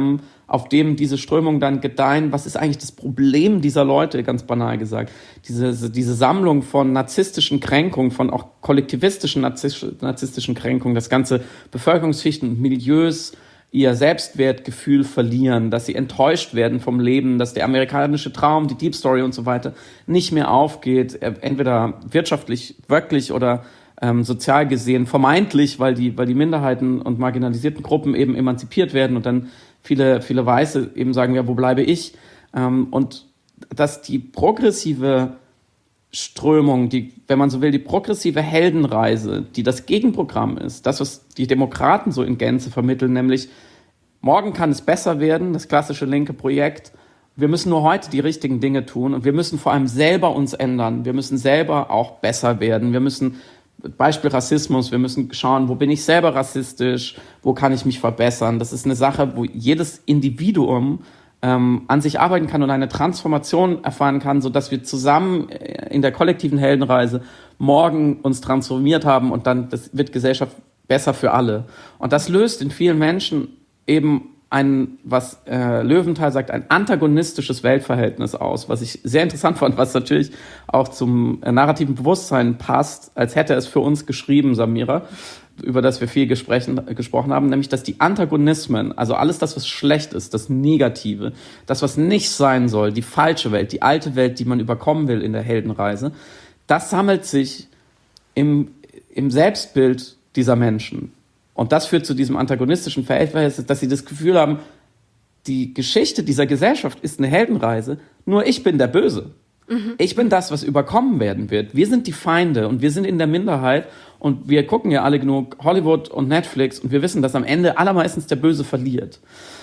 auf dem diese Strömungen dann gedeihen. Was ist eigentlich das Problem dieser Leute, ganz banal gesagt? Diese Sammlung von narzisstischen Kränkungen, von auch kollektivistischen narzisstischen Kränkungen, das ganze Bevölkerungsschichten und Milieus ihr Selbstwertgefühl verlieren, dass sie enttäuscht werden vom Leben, dass der amerikanische Traum, die Deep Story und so weiter nicht mehr aufgeht, entweder wirtschaftlich, wirklich oder sozial gesehen vermeintlich, weil die Minderheiten und marginalisierten Gruppen eben emanzipiert werden und dann viele Weiße eben sagen, ja, wo bleibe ich? Und dass die progressive Strömung, wenn man so will, die progressive Heldenreise, die das Gegenprogramm ist, das, was die Demokraten so in Gänze vermitteln, nämlich morgen kann es besser werden, das klassische linke Projekt. Wir müssen nur heute die richtigen Dinge tun und wir müssen vor allem selber uns ändern. Wir müssen selber auch besser werden. Wir müssen, Beispiel Rassismus, wir müssen schauen, wo bin ich selber rassistisch, wo kann ich mich verbessern. Das ist eine Sache, wo jedes Individuum an sich arbeiten kann und eine Transformation erfahren kann, sodass wir zusammen in der kollektiven Heldenreise morgen uns transformiert haben und dann wird Gesellschaft besser für alle. Und das löst in vielen Menschen eben was Löwenthal sagt, ein antagonistisches Weltverhältnis aus, was ich sehr interessant fand, was natürlich auch zum narrativen Bewusstsein passt, als hätte es für uns geschrieben, Samira, über das wir viel gesprochen haben, nämlich, dass die Antagonismen, also alles das, was schlecht ist, das Negative, das, was nicht sein soll, die falsche Welt, die alte Welt, die man überkommen will in der Heldenreise, das sammelt sich im Selbstbild dieser Menschen. Und das führt zu diesem antagonistischen Verhältnis, dass sie das Gefühl haben, die Geschichte dieser Gesellschaft ist eine Heldenreise, nur ich bin der Böse. Ich bin das, was überkommen werden wird. Wir sind die Feinde und wir sind in der Minderheit und wir gucken ja alle genug Hollywood und Netflix und wir wissen, dass am Ende allermeistens der Böse verliert.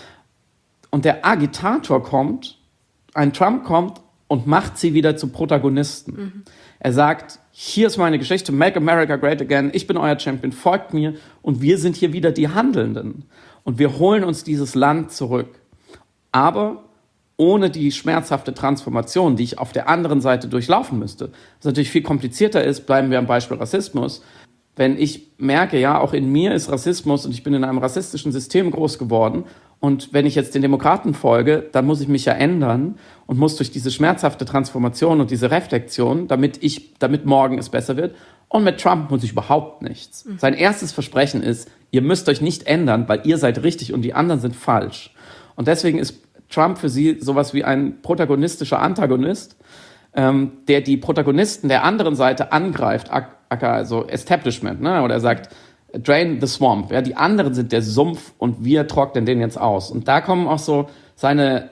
Und der Agitator kommt, ein Trump kommt und macht sie wieder zu Protagonisten. Er sagt, hier ist meine Geschichte, Make America Great Again, ich bin euer Champion, folgt mir und wir sind hier wieder die Handelnden. Und wir holen uns dieses Land zurück. Aber ohne die schmerzhafte Transformation, die ich auf der anderen Seite durchlaufen müsste. Was natürlich viel komplizierter ist, bleiben wir am Beispiel Rassismus. Wenn ich merke, ja, auch in mir ist Rassismus und ich bin in einem rassistischen System groß geworden und wenn ich jetzt den Demokraten folge, dann muss ich mich ja ändern und muss durch diese schmerzhafte Transformation und diese Reflexion, damit morgen es besser wird. Und mit Trump muss ich überhaupt nichts. Sein erstes Versprechen ist, ihr müsst euch nicht ändern, weil ihr seid richtig und die anderen sind falsch. Und deswegen ist Trump für sie sowas wie ein protagonistischer Antagonist, der die Protagonisten der anderen Seite angreift, also Establishment, ne? Oder er sagt, drain the swamp. Ja, die anderen sind der Sumpf und wir trocknen den jetzt aus. Und da kommen auch so seine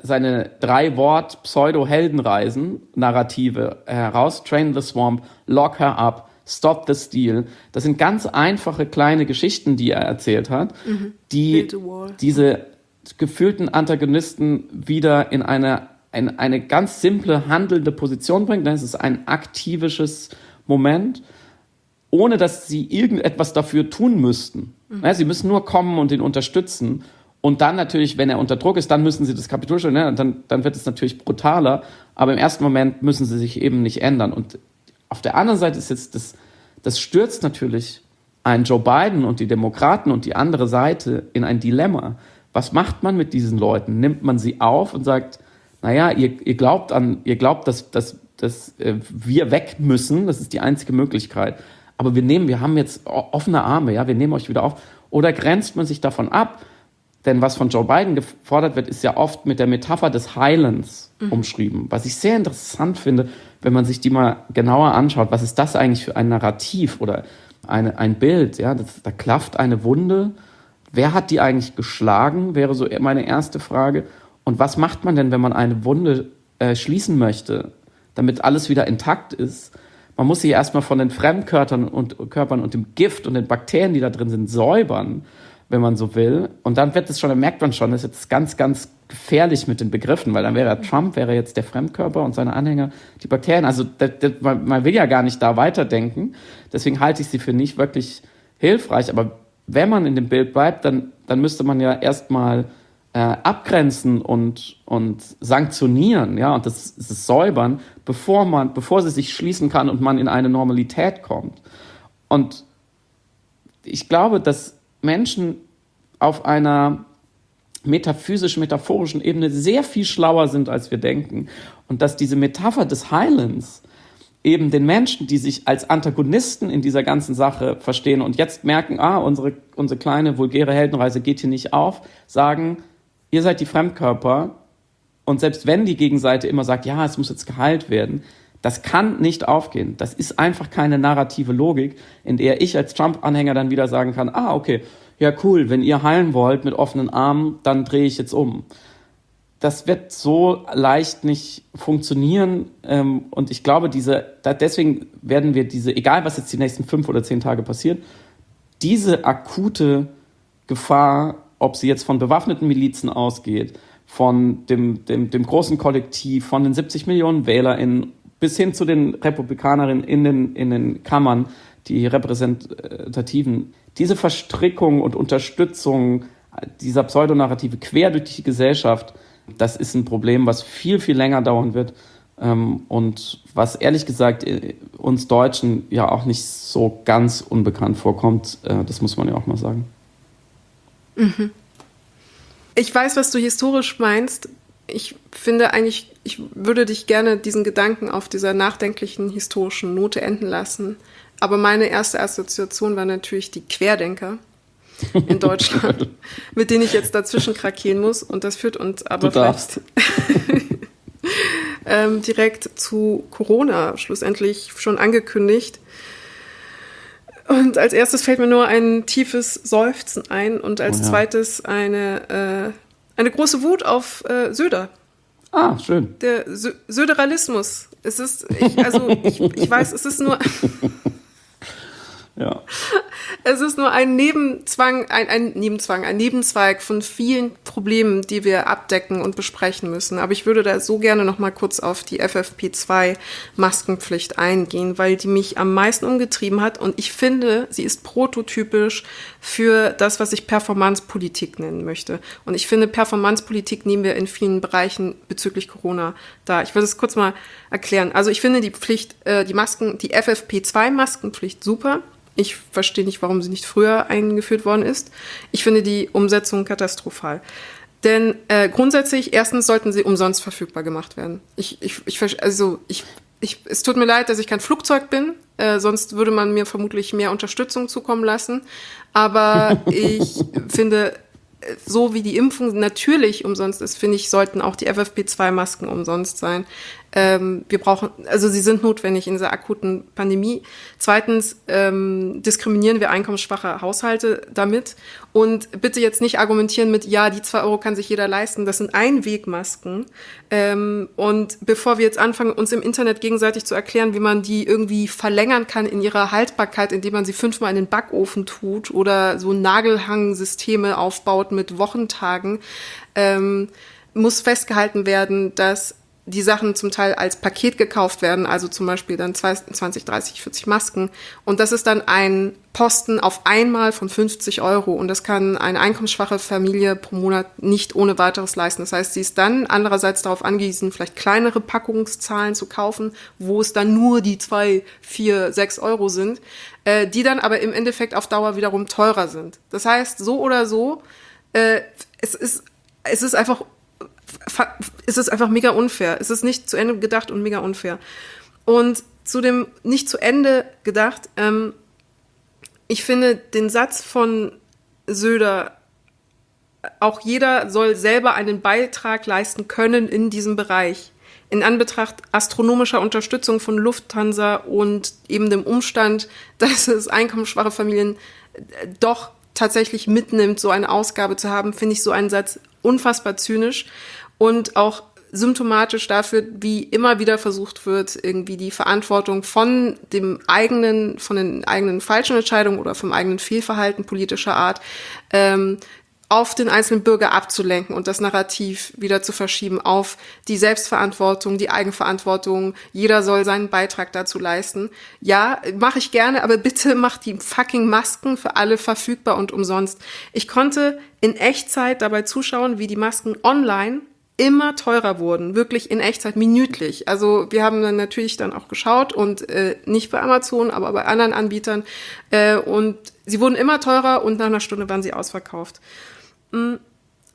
3-Wort-Pseudo-Heldenreisen-Narrative heraus. Train the swamp, lock her up, stop the steal. Das sind ganz einfache kleine Geschichten, die er erzählt hat, die diese gefühlten Antagonisten wieder in eine ganz simple, handelnde Position bringt. Das ist ein aktivisches Moment, ohne dass sie irgendetwas dafür tun müssten. Ja, sie müssen nur kommen und ihn unterstützen. Und dann natürlich, wenn er unter Druck ist, dann müssen sie das Kapitol stellen. Ja, dann wird es natürlich brutaler. Aber im ersten Moment müssen sie sich eben nicht ändern. Und auf der anderen Seite ist jetzt das stürzt natürlich einen Joe Biden und die Demokraten und die andere Seite in ein Dilemma. Was macht man mit diesen Leuten? Nimmt man sie auf und sagt, naja, ihr glaubt, dass wir weg müssen, das ist die einzige Möglichkeit. Aber wir haben jetzt offene Arme, ja, wir nehmen euch wieder auf. Oder grenzt man sich davon ab? Denn was von Joe Biden gefordert wird, ist ja oft mit der Metapher des Heilens umschrieben. Was ich sehr interessant finde, wenn man sich die mal genauer anschaut, was ist das eigentlich für ein Narrativ oder ein Bild? Ja, da klafft eine Wunde. Wer hat die eigentlich geschlagen, wäre so meine erste Frage. Und was macht man denn, wenn man eine Wunde schließen möchte, damit alles wieder intakt ist? Man muss sie erstmal von den Fremdkörpern und dem Gift und den Bakterien, die da drin sind, säubern, wenn man so will. Und dann merkt man schon, das ist jetzt ganz, ganz gefährlich mit den Begriffen, weil dann Trump wäre jetzt der Fremdkörper und seine Anhänger die Bakterien. Also man will ja gar nicht da weiterdenken. Deswegen halte ich sie für nicht wirklich hilfreich. Aber wenn man in dem Bild bleibt, dann müsste man ja erstmal abgrenzen und sanktionieren, ja, und das säubern, bevor sie sich schließen kann und man in eine Normalität kommt. Und ich glaube, dass Menschen auf einer metaphysisch-metaphorischen Ebene sehr viel schlauer sind, als wir denken. Und dass diese Metapher des Heilens eben den Menschen, die sich als Antagonisten in dieser ganzen Sache verstehen und jetzt merken, unsere kleine, vulgäre Heldenreise geht hier nicht auf, sagen, ihr seid die Fremdkörper. Und selbst wenn die Gegenseite immer sagt, ja, es muss jetzt geheilt werden, das kann nicht aufgehen. Das ist einfach keine narrative Logik, in der ich als Trump-Anhänger dann wieder sagen kann, okay, ja cool, wenn ihr heilen wollt mit offenen Armen, dann drehe ich jetzt um. Das wird so leicht nicht funktionieren. Und ich glaube, deswegen werden wir egal was jetzt die nächsten 5 oder 10 Tage passiert, diese akute Gefahr, ob sie jetzt von bewaffneten Milizen ausgeht, von dem großen Kollektiv, von den 70 Millionen WählerInnen bis hin zu den Republikanerinnen in den Kammern, die Repräsentativen, diese Verstrickung und Unterstützung dieser Pseudonarrative quer durch die Gesellschaft, das ist ein Problem, was viel, viel länger dauern wird und was ehrlich gesagt uns Deutschen ja auch nicht so ganz unbekannt vorkommt. Das muss man ja auch mal sagen. Mhm. Ich weiß, was du historisch meinst. Ich finde eigentlich, ich würde dich gerne diesen Gedanken auf dieser nachdenklichen historischen Note enden lassen. Aber meine erste Assoziation war natürlich die Querdenker in Deutschland, mit denen ich jetzt dazwischen krakeelen muss. Und das führt uns aber vielleicht direkt zu Corona, schlussendlich schon angekündigt. Und als erstes fällt mir nur ein tiefes Seufzen ein und als zweites eine große Wut auf Söder. Schön. Der Söderalismus. Ich weiß, es ist nur... Ja. Es ist nur ein Nebenzweig von vielen Problemen, die wir abdecken und besprechen müssen. Aber ich würde da so gerne noch mal kurz auf die FFP2-Maskenpflicht eingehen, weil die mich am meisten umgetrieben hat. Und ich finde, sie ist prototypisch für das, was ich Performanzpolitik nennen möchte. Und ich finde, Performanzpolitik nehmen wir in vielen Bereichen bezüglich Corona da. Ich würde es kurz mal erklären. Also ich finde die FFP2-Maskenpflicht super. Ich verstehe nicht, warum sie nicht früher eingeführt worden ist. Ich finde die Umsetzung katastrophal. Denn grundsätzlich, erstens sollten sie umsonst verfügbar gemacht werden. Es tut mir leid, dass ich kein Flugzeug bin, sonst würde man mir vermutlich mehr Unterstützung zukommen lassen. Aber ich finde, so wie die Impfung natürlich umsonst ist, finde ich, sollten auch die FFP2-Masken umsonst sein. Sie sind notwendig in dieser akuten Pandemie. Zweitens diskriminieren wir einkommensschwache Haushalte damit. Und bitte jetzt nicht argumentieren mit, ja, die 2 Euro kann sich jeder leisten. Das sind Einwegmasken. Und bevor wir jetzt anfangen, uns im Internet gegenseitig zu erklären, wie man die irgendwie verlängern kann in ihrer Haltbarkeit, indem man sie 5-mal in den Backofen tut oder so Nagelhangsysteme aufbaut mit Wochentagen, muss festgehalten werden, dass die Sachen zum Teil als Paket gekauft werden, also zum Beispiel dann 20, 30, 40 Masken. Und das ist dann ein Posten auf einmal von 50 Euro. Und das kann eine einkommensschwache Familie pro Monat nicht ohne weiteres leisten. Das heißt, sie ist dann andererseits darauf angewiesen, vielleicht kleinere Packungszahlen zu kaufen, wo es dann nur die 2, 4, 6 Euro sind, die dann aber im Endeffekt auf Dauer wiederum teurer sind. Das heißt, so oder so, es ist einfach mega unfair. Es ist nicht zu Ende gedacht und mega unfair. Und zu dem nicht zu Ende gedacht, ich finde den Satz von Söder, auch jeder soll selber einen Beitrag leisten können in diesem Bereich, in Anbetracht astronomischer Unterstützung von Lufthansa und eben dem Umstand, dass es einkommensschwache Familien doch tatsächlich mitnimmt, so eine Ausgabe zu haben, finde ich so einen Satz unfassbar zynisch und auch symptomatisch dafür, wie immer wieder versucht wird, irgendwie die Verantwortung von den eigenen falschen Entscheidungen oder vom eigenen Fehlverhalten politischer Art auf den einzelnen Bürger abzulenken und das Narrativ wieder zu verschieben auf die Selbstverantwortung, die Eigenverantwortung. Jeder soll seinen Beitrag dazu leisten. Ja, mache ich gerne, aber bitte macht die fucking Masken für alle verfügbar und umsonst. Ich konnte in Echtzeit dabei zuschauen, wie die Masken online immer teurer wurden, wirklich in Echtzeit, minütlich. Also wir haben dann natürlich dann auch geschaut und nicht bei Amazon, aber bei anderen Anbietern und sie wurden immer teurer und nach einer Stunde waren sie ausverkauft.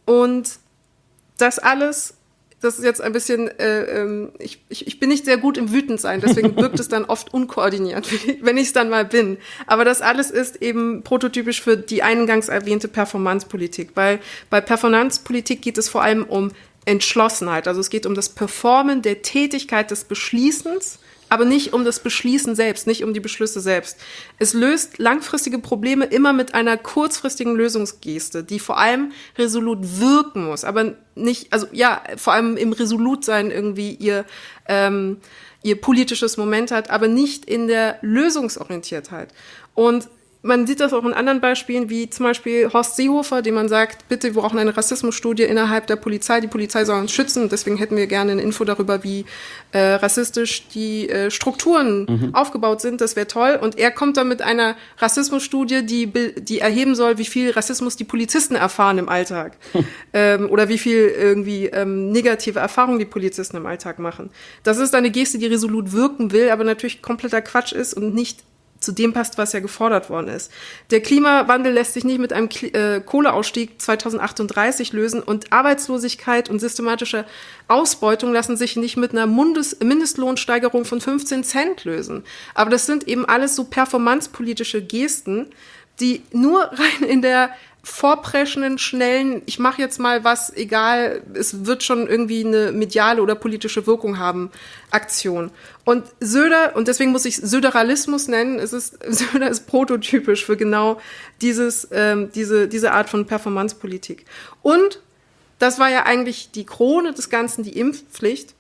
Und das alles, das ist jetzt ein bisschen, ich bin nicht sehr gut im Wütendsein, deswegen wirkt es dann oft unkoordiniert, wenn ich es dann mal bin. Aber das alles ist eben prototypisch für die eingangs erwähnte Performancepolitik, weil bei Performancepolitik geht es vor allem um Entschlossenheit. Also es geht um das Performen der Tätigkeit des Beschließens, aber nicht um das Beschließen selbst, nicht um die Beschlüsse selbst. Es löst langfristige Probleme immer mit einer kurzfristigen Lösungsgeste, die vor allem resolut wirken muss, aber nicht, also ja, vor allem im Resolutsein irgendwie ihr politisches Moment hat, aber nicht in der Lösungsorientiertheit. Und man sieht das auch in anderen Beispielen, wie zum Beispiel Horst Seehofer, dem man sagt, bitte, wir brauchen eine Rassismusstudie innerhalb der Polizei. Die Polizei soll uns schützen. Deswegen hätten wir gerne eine Info darüber, wie rassistisch die Strukturen aufgebaut sind. Das wäre toll. Und er kommt dann mit einer Rassismusstudie, die erheben soll, wie viel Rassismus die Polizisten erfahren im Alltag. Oder wie viel irgendwie negative Erfahrungen die Polizisten im Alltag machen. Das ist eine Geste, die resolut wirken will, aber natürlich kompletter Quatsch ist und nicht zu dem passt, was ja gefordert worden ist. Der Klimawandel lässt sich nicht mit einem Kohleausstieg 2038 lösen und Arbeitslosigkeit und systematische Ausbeutung lassen sich nicht mit einer Mindestlohnsteigerung von 15 Cent lösen. Aber das sind eben alles so performancepolitische Gesten, die nur rein in der vorpreschenden, schnellen, ich mache jetzt mal was, egal, es wird schon irgendwie eine mediale oder politische Wirkung haben, Aktion. Und Söder, und deswegen muss ich Söderalismus nennen, Söder ist prototypisch für genau diese Art von Performancepolitik. Und das war ja eigentlich die Krone des Ganzen, die Impfpflicht.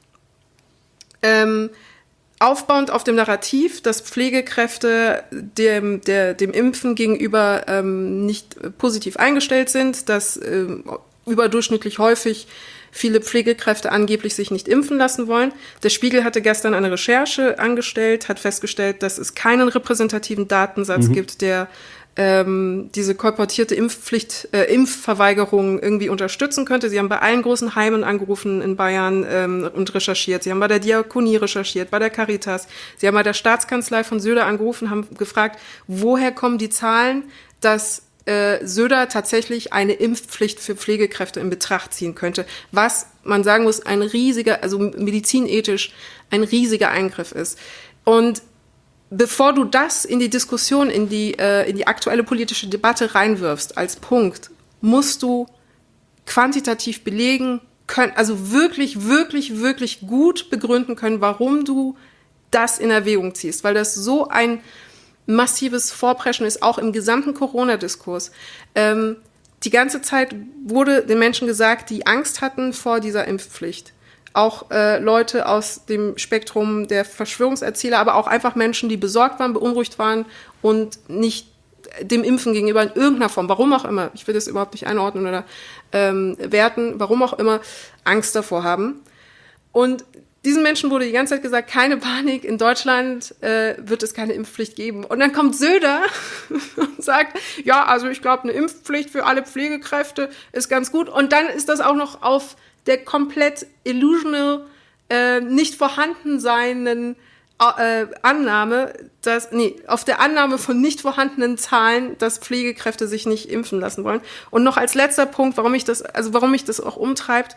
Aufbauend auf dem Narrativ, dass Pflegekräfte dem Impfen gegenüber nicht positiv eingestellt sind, dass überdurchschnittlich häufig viele Pflegekräfte angeblich sich nicht impfen lassen wollen. Der Spiegel hatte gestern eine Recherche angestellt, hat festgestellt, dass es keinen repräsentativen Datensatz gibt, der diese kolportierte Impfverweigerung irgendwie unterstützen könnte. Sie haben bei allen großen Heimen angerufen in Bayern und recherchiert. Sie haben bei der Diakonie recherchiert, bei der Caritas. Sie haben bei der Staatskanzlei von Söder angerufen, haben gefragt, woher kommen die Zahlen, dass Söder tatsächlich eine Impfpflicht für Pflegekräfte in Betracht ziehen könnte. Was, man sagen muss, ein riesiger, also medizinethisch ein riesiger Eingriff ist. Und bevor du das in die Diskussion, in die aktuelle politische Debatte reinwirfst als Punkt, musst du quantitativ belegen können, also wirklich, wirklich, wirklich gut begründen können, warum du das in Erwägung ziehst, weil das so ein massives Vorpreschen ist, auch im gesamten Corona-Diskurs. Die ganze Zeit wurde den Menschen gesagt, die Angst hatten vor dieser Impfpflicht. Auch Leute aus dem Spektrum der Verschwörungserzähler, aber auch einfach Menschen, die besorgt waren, beunruhigt waren und nicht dem Impfen gegenüber in irgendeiner Form, warum auch immer, ich will das überhaupt nicht einordnen oder werten, warum auch immer, Angst davor haben. Und diesen Menschen wurde die ganze Zeit gesagt, keine Panik, in Deutschland wird es keine Impfpflicht geben. Und dann kommt Söder und sagt, ja, also ich glaube, eine Impfpflicht für alle Pflegekräfte ist ganz gut. Und dann ist das auch noch auf der komplett illusional, nicht vorhanden seienden Annahme, auf der Annahme von nicht vorhandenen Zahlen, dass Pflegekräfte sich nicht impfen lassen wollen. Und noch als letzter Punkt, warum mich das auch umtreibt,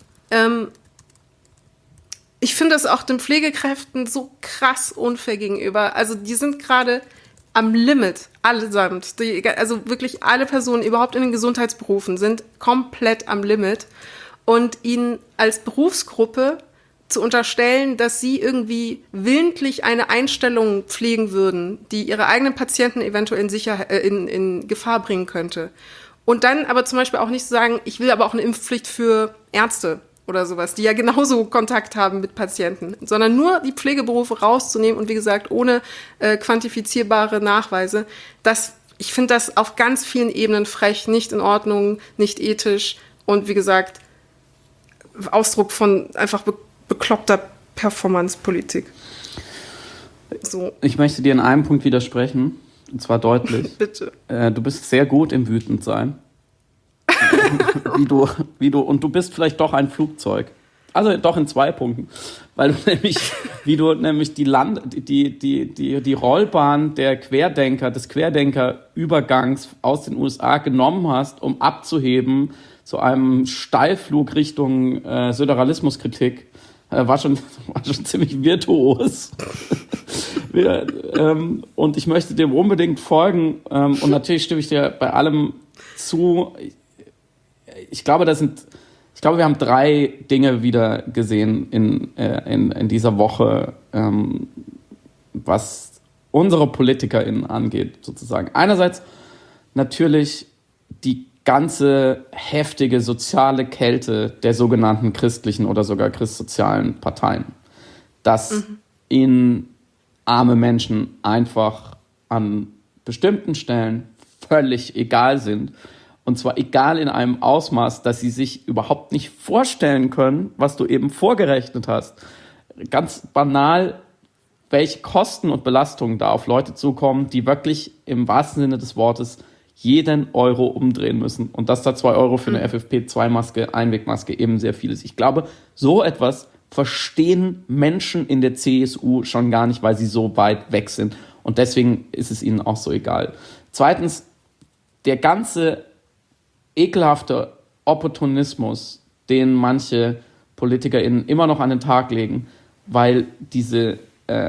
ich finde das auch den Pflegekräften so krass unfair gegenüber. Also die sind gerade am Limit, allesamt. Also wirklich alle Personen überhaupt in den Gesundheitsberufen sind komplett am Limit. Und ihnen als Berufsgruppe zu unterstellen, dass sie irgendwie willentlich eine Einstellung pflegen würden, die ihre eigenen Patienten eventuell in Gefahr bringen könnte. Und dann aber zum Beispiel auch nicht zu sagen, ich will aber auch eine Impfpflicht für Ärzte oder sowas, die ja genauso Kontakt haben mit Patienten, sondern nur die Pflegeberufe rauszunehmen und wie gesagt, ohne quantifizierbare Nachweise. Ich finde das auf ganz vielen Ebenen frech, nicht in Ordnung, nicht ethisch und wie gesagt, Ausdruck von einfach bekloppter Performancepolitik. So. Ich möchte dir in einem Punkt widersprechen, und zwar deutlich. Bitte. Du bist sehr gut im Wütendsein. Und du bist vielleicht doch ein Flugzeug. Also doch in 2 Punkten. Weil du nämlich die Rollbahn des Querdenkerübergangs aus den USA genommen hast, um abzuheben zu einem Steilflug Richtung Föderalismuskritik. War schon ziemlich virtuos. Und ich möchte dem unbedingt folgen. Und natürlich stimme ich dir bei allem zu. Ich glaube, wir haben 3 Dinge wieder gesehen in dieser Woche, was unsere PolitikerInnen angeht, sozusagen. Einerseits natürlich die ganze heftige soziale Kälte der sogenannten christlichen oder sogar christsozialen Parteien, dass ihnen arme Menschen einfach an bestimmten Stellen völlig egal sind. Und zwar egal in einem Ausmaß, dass sie sich überhaupt nicht vorstellen können, was du eben vorgerechnet hast. Ganz banal, welche Kosten und Belastungen da auf Leute zukommen, die wirklich im wahrsten Sinne des Wortes jeden Euro umdrehen müssen. Und dass da 2 Euro für eine FFP2-Maske, Einwegmaske eben sehr viel ist. Ich glaube, so etwas verstehen Menschen in der CSU schon gar nicht, weil sie so weit weg sind. Und deswegen ist es ihnen auch so egal. Zweitens, der ganze ekelhafte Opportunismus, den manche PolitikerInnen immer noch an den Tag legen, weil diese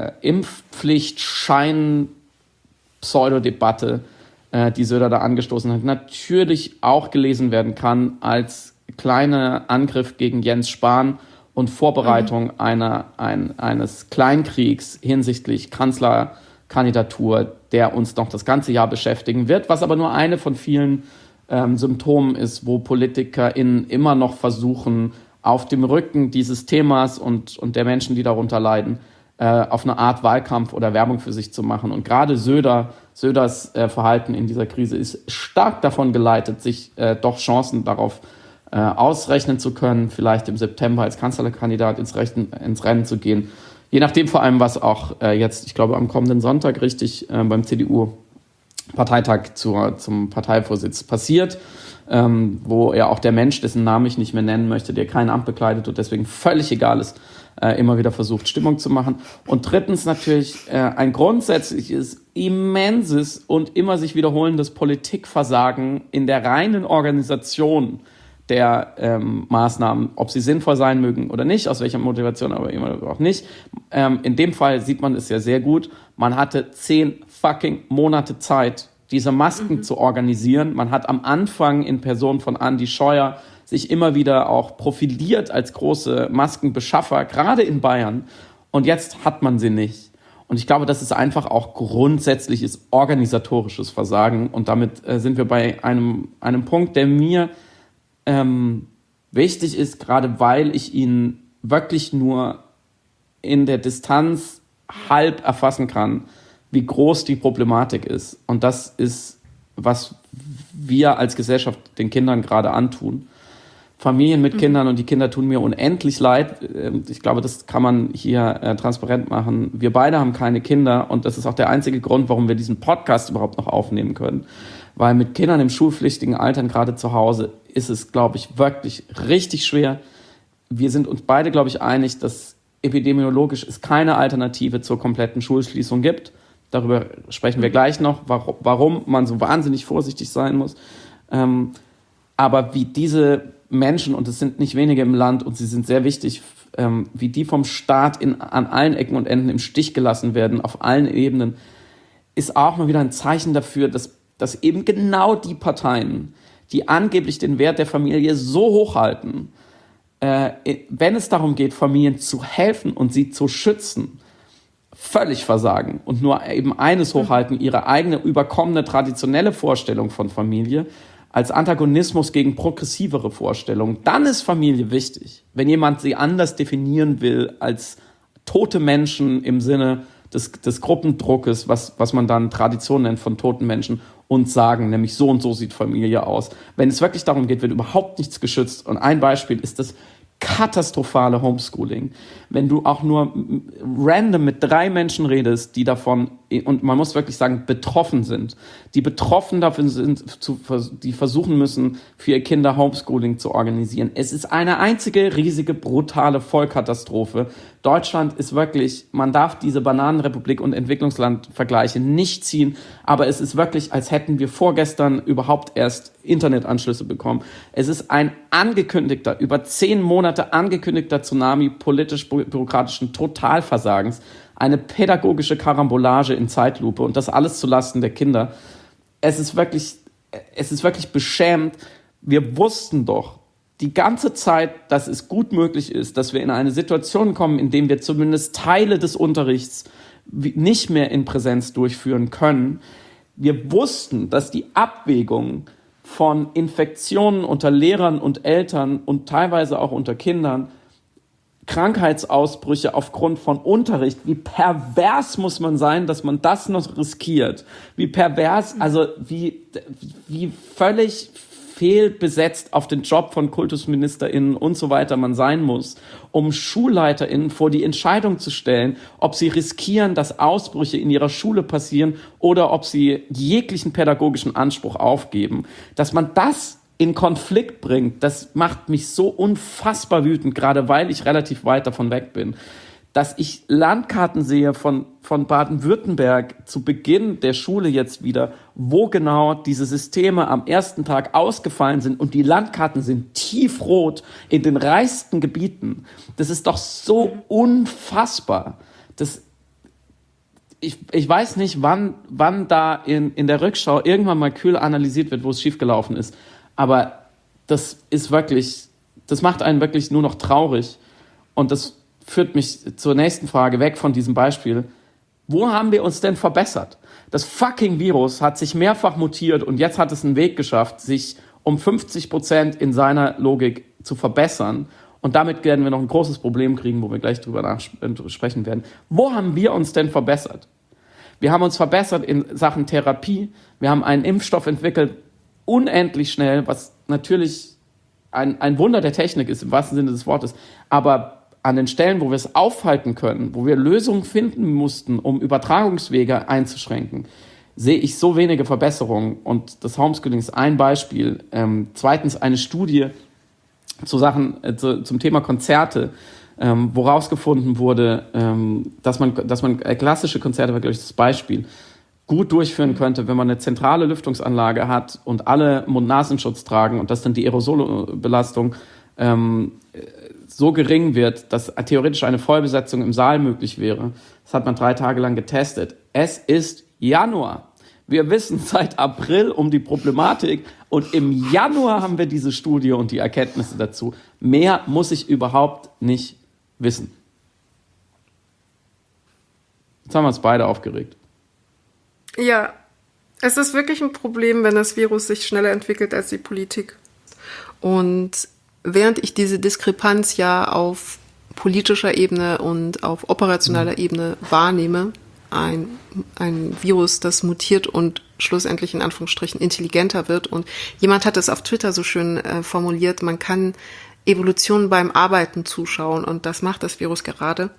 Impfpflicht-Schein-Pseudodebatte, die Söder da angestoßen hat, natürlich auch gelesen werden kann als kleiner Angriff gegen Jens Spahn und Vorbereitung eines Kleinkriegs hinsichtlich Kanzlerkandidatur, der uns noch das ganze Jahr beschäftigen wird, was aber nur eine von vielen Symptomen ist, wo PolitikerInnen immer noch versuchen, auf dem Rücken dieses Themas und der Menschen, die darunter leiden, auf eine Art Wahlkampf oder Werbung für sich zu machen. Und gerade Söders Verhalten in dieser Krise ist stark davon geleitet, sich doch Chancen darauf ausrechnen zu können, vielleicht im September als Kanzlerkandidat ins Rennen zu gehen. Je nachdem vor allem, was auch jetzt, ich glaube, am kommenden Sonntag richtig beim CDU-Parteitag zum Parteivorsitz passiert, wo ja auch der Mensch, dessen Namen ich nicht mehr nennen möchte, der kein Amt bekleidet und deswegen völlig egal ist, immer wieder versucht, Stimmung zu machen. Und drittens natürlich ein grundsätzliches, immenses und immer sich wiederholendes Politikversagen in der reinen Organisation der Maßnahmen, ob sie sinnvoll sein mögen oder nicht, aus welcher Motivation aber immer auch nicht. In dem Fall sieht man es ja sehr gut. Man hatte 10 fucking Monate Zeit, diese Masken zu organisieren. Man hat am Anfang in Person von Andi Scheuer sich immer wieder auch profiliert als große Maskenbeschaffer, gerade in Bayern. Und jetzt hat man sie nicht. Und ich glaube, das ist einfach auch grundsätzliches organisatorisches Versagen. Und damit sind wir bei einem Punkt, der mir wichtig ist, gerade weil ich ihn wirklich nur in der Distanz halb erfassen kann, wie groß die Problematik ist. Und das ist, was wir als Gesellschaft den Kindern gerade antun. Familien mit Kindern, und die Kinder tun mir unendlich leid. Ich glaube, das kann man hier transparent machen. Wir beide haben keine Kinder, und das ist auch der einzige Grund, warum wir diesen Podcast überhaupt noch aufnehmen können. Weil mit Kindern im schulpflichtigen Alter, gerade zu Hause, ist es, glaube ich, wirklich richtig schwer. Wir sind uns beide, glaube ich, einig, dass epidemiologisch es keine Alternative zur kompletten Schulschließung gibt. Darüber sprechen wir gleich noch, warum man so wahnsinnig vorsichtig sein muss. Aber wie diese Menschen, und es sind nicht wenige im Land und sie sind sehr wichtig, wie die vom Staat an allen Ecken und Enden im Stich gelassen werden, auf allen Ebenen, ist auch mal wieder ein Zeichen dafür, dass eben genau die Parteien, die angeblich den Wert der Familie so hochhalten, wenn es darum geht, Familien zu helfen und sie zu schützen, völlig versagen und nur eben eines hochhalten, ihre eigene überkommene traditionelle Vorstellung von Familie als Antagonismus gegen progressivere Vorstellungen. Dann ist Familie wichtig. Wenn jemand sie anders definieren will als tote Menschen im Sinne des Gruppendruckes, was man dann Tradition nennt von toten Menschen, und sagen, nämlich so und so sieht Familie aus. Wenn es wirklich darum geht, wird überhaupt nichts geschützt. Und ein Beispiel ist das katastrophale Homeschooling. Wenn du auch nur random mit 3 Menschen redest, die davon und man muss wirklich sagen, betroffen sind, die betroffen dafür sind, die versuchen müssen, für ihr Kinder Homeschooling zu organisieren. Es ist eine einzige riesige, brutale Vollkatastrophe. Deutschland ist wirklich, man darf diese Bananenrepublik und Entwicklungsland-Vergleiche nicht ziehen, aber es ist wirklich, als hätten wir vorgestern überhaupt erst Internetanschlüsse bekommen. Es ist ein angekündigter, über 10 Monate angekündigter Tsunami politisch-bürokratischen Totalversagens, eine pädagogische Karambolage in Zeitlupe und das alles zulasten der Kinder. Es ist wirklich beschämend. Wir wussten doch die ganze Zeit, dass es gut möglich ist, dass wir in eine Situation kommen, in der wir zumindest Teile des Unterrichts nicht mehr in Präsenz durchführen können. Wir wussten, dass die Abwägung von Infektionen unter Lehrern und Eltern und teilweise auch unter Kindern, Krankheitsausbrüche aufgrund von Unterricht, wie pervers muss man sein, dass man das noch riskiert? Wie pervers, also wie völlig fehlbesetzt auf den Job von KultusministerInnen und so weiter man sein muss, um SchulleiterInnen vor die Entscheidung zu stellen, ob sie riskieren, dass Ausbrüche in ihrer Schule passieren oder ob sie jeglichen pädagogischen Anspruch aufgeben. Dass man das in Konflikt bringt, das macht mich so unfassbar wütend, gerade weil ich relativ weit davon weg bin. Dass ich Landkarten sehe von Baden-Württemberg zu Beginn der Schule jetzt wieder, wo genau diese Systeme am ersten Tag ausgefallen sind und die Landkarten sind tiefrot in den reichsten Gebieten. Das ist doch so unfassbar. Ich weiß nicht, wann da in der Rückschau irgendwann mal kühl analysiert wird, wo es schiefgelaufen ist. Aber das macht einen wirklich nur noch traurig. Und das führt mich zur nächsten Frage, weg von diesem Beispiel. Wo haben wir uns denn verbessert? Das fucking Virus hat sich mehrfach mutiert und jetzt hat es einen Weg geschafft, sich um 50% in seiner Logik zu verbessern. Und damit werden wir noch ein großes Problem kriegen, wo wir gleich drüber sprechen werden. Wo haben wir uns denn verbessert? Wir haben uns verbessert in Sachen Therapie. Wir haben einen Impfstoff entwickelt, unendlich schnell, was natürlich ein Wunder der Technik ist, im wahrsten Sinne des Wortes. Aber an den Stellen, wo wir es aufhalten können, wo wir Lösungen finden mussten, um Übertragungswege einzuschränken, sehe ich so wenige Verbesserungen. Und das Homeschooling ist ein Beispiel. Zweitens eine Studie zum Thema Konzerte, wo rausgefunden wurde, dass man klassische Konzerte, war glaube ich das Beispiel, gut durchführen könnte, wenn man eine zentrale Lüftungsanlage hat und alle Mund-Nasenschutz tragen und dass dann die Aerosolbelastung so gering wird, dass theoretisch eine Vollbesetzung im Saal möglich wäre. Das hat man 3 Tage lang getestet. Es ist Januar. Wir wissen seit April um die Problematik und im Januar haben wir diese Studie und die Erkenntnisse dazu. Mehr muss ich überhaupt nicht wissen. Jetzt haben wir uns beide aufgeregt. Ja, es ist wirklich ein Problem, wenn das Virus sich schneller entwickelt als die Politik. Und während ich diese Diskrepanz ja auf politischer Ebene und auf operationaler Ebene wahrnehme, ein Virus, das mutiert und schlussendlich in Anführungsstrichen intelligenter wird. Und jemand hat es auf Twitter so schön formuliert, man kann Evolution beim Arbeiten zuschauen und das macht das Virus gerade.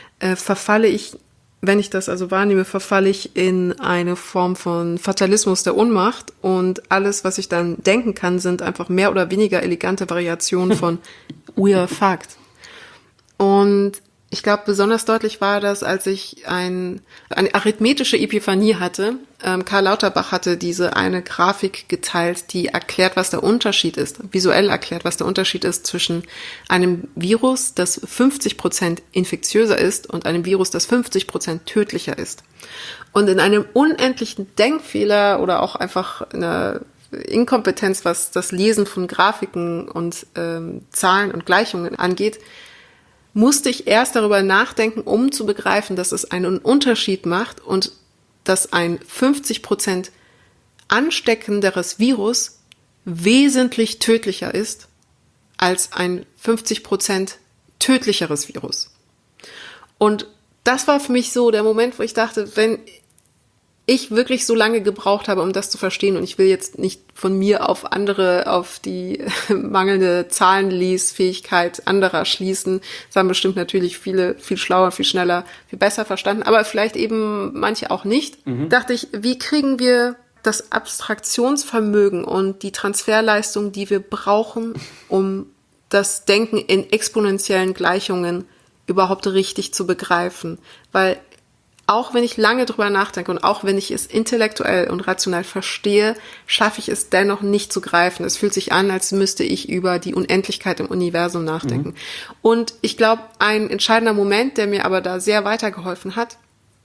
Wenn ich das also wahrnehme, verfalle ich in eine Form von Fatalismus der Ohnmacht und alles, was ich dann denken kann, sind einfach mehr oder weniger elegante Variationen von we are fucked. Und ich glaube, besonders deutlich war das, als ich eine arithmetische Epiphanie hatte. Karl Lauterbach hatte diese eine Grafik geteilt, die erklärt, was der Unterschied ist, visuell erklärt, was der Unterschied ist zwischen einem Virus, das 50% infektiöser ist und einem Virus, das 50% tödlicher ist. Und in einem unendlichen Denkfehler oder auch einfach einer Inkompetenz, was das Lesen von Grafiken und Zahlen und Gleichungen angeht, musste ich erst darüber nachdenken, um zu begreifen, dass es einen Unterschied macht und dass ein 50% ansteckenderes Virus wesentlich tödlicher ist als ein 50% tödlicheres Virus. Und das war für mich so der Moment, wo ich dachte, wenn ich wirklich so lange gebraucht habe, um das zu verstehen. Und ich will jetzt nicht von mir auf andere, auf die mangelnde Zahlenlesfähigkeit anderer schließen. Das haben bestimmt natürlich viele viel schlauer, viel schneller, viel besser verstanden. Aber vielleicht eben manche auch nicht. Dachte ich, wie kriegen wir das Abstraktionsvermögen und die Transferleistung, die wir brauchen, um das Denken in exponentiellen Gleichungen überhaupt richtig zu begreifen? Weil auch wenn ich lange drüber nachdenke und auch wenn ich es intellektuell und rational verstehe, schaffe ich es dennoch nicht zu greifen. Es fühlt sich an, als müsste ich über die Unendlichkeit im Universum nachdenken. Und ich glaube, ein entscheidender Moment, der mir aber da sehr weitergeholfen hat,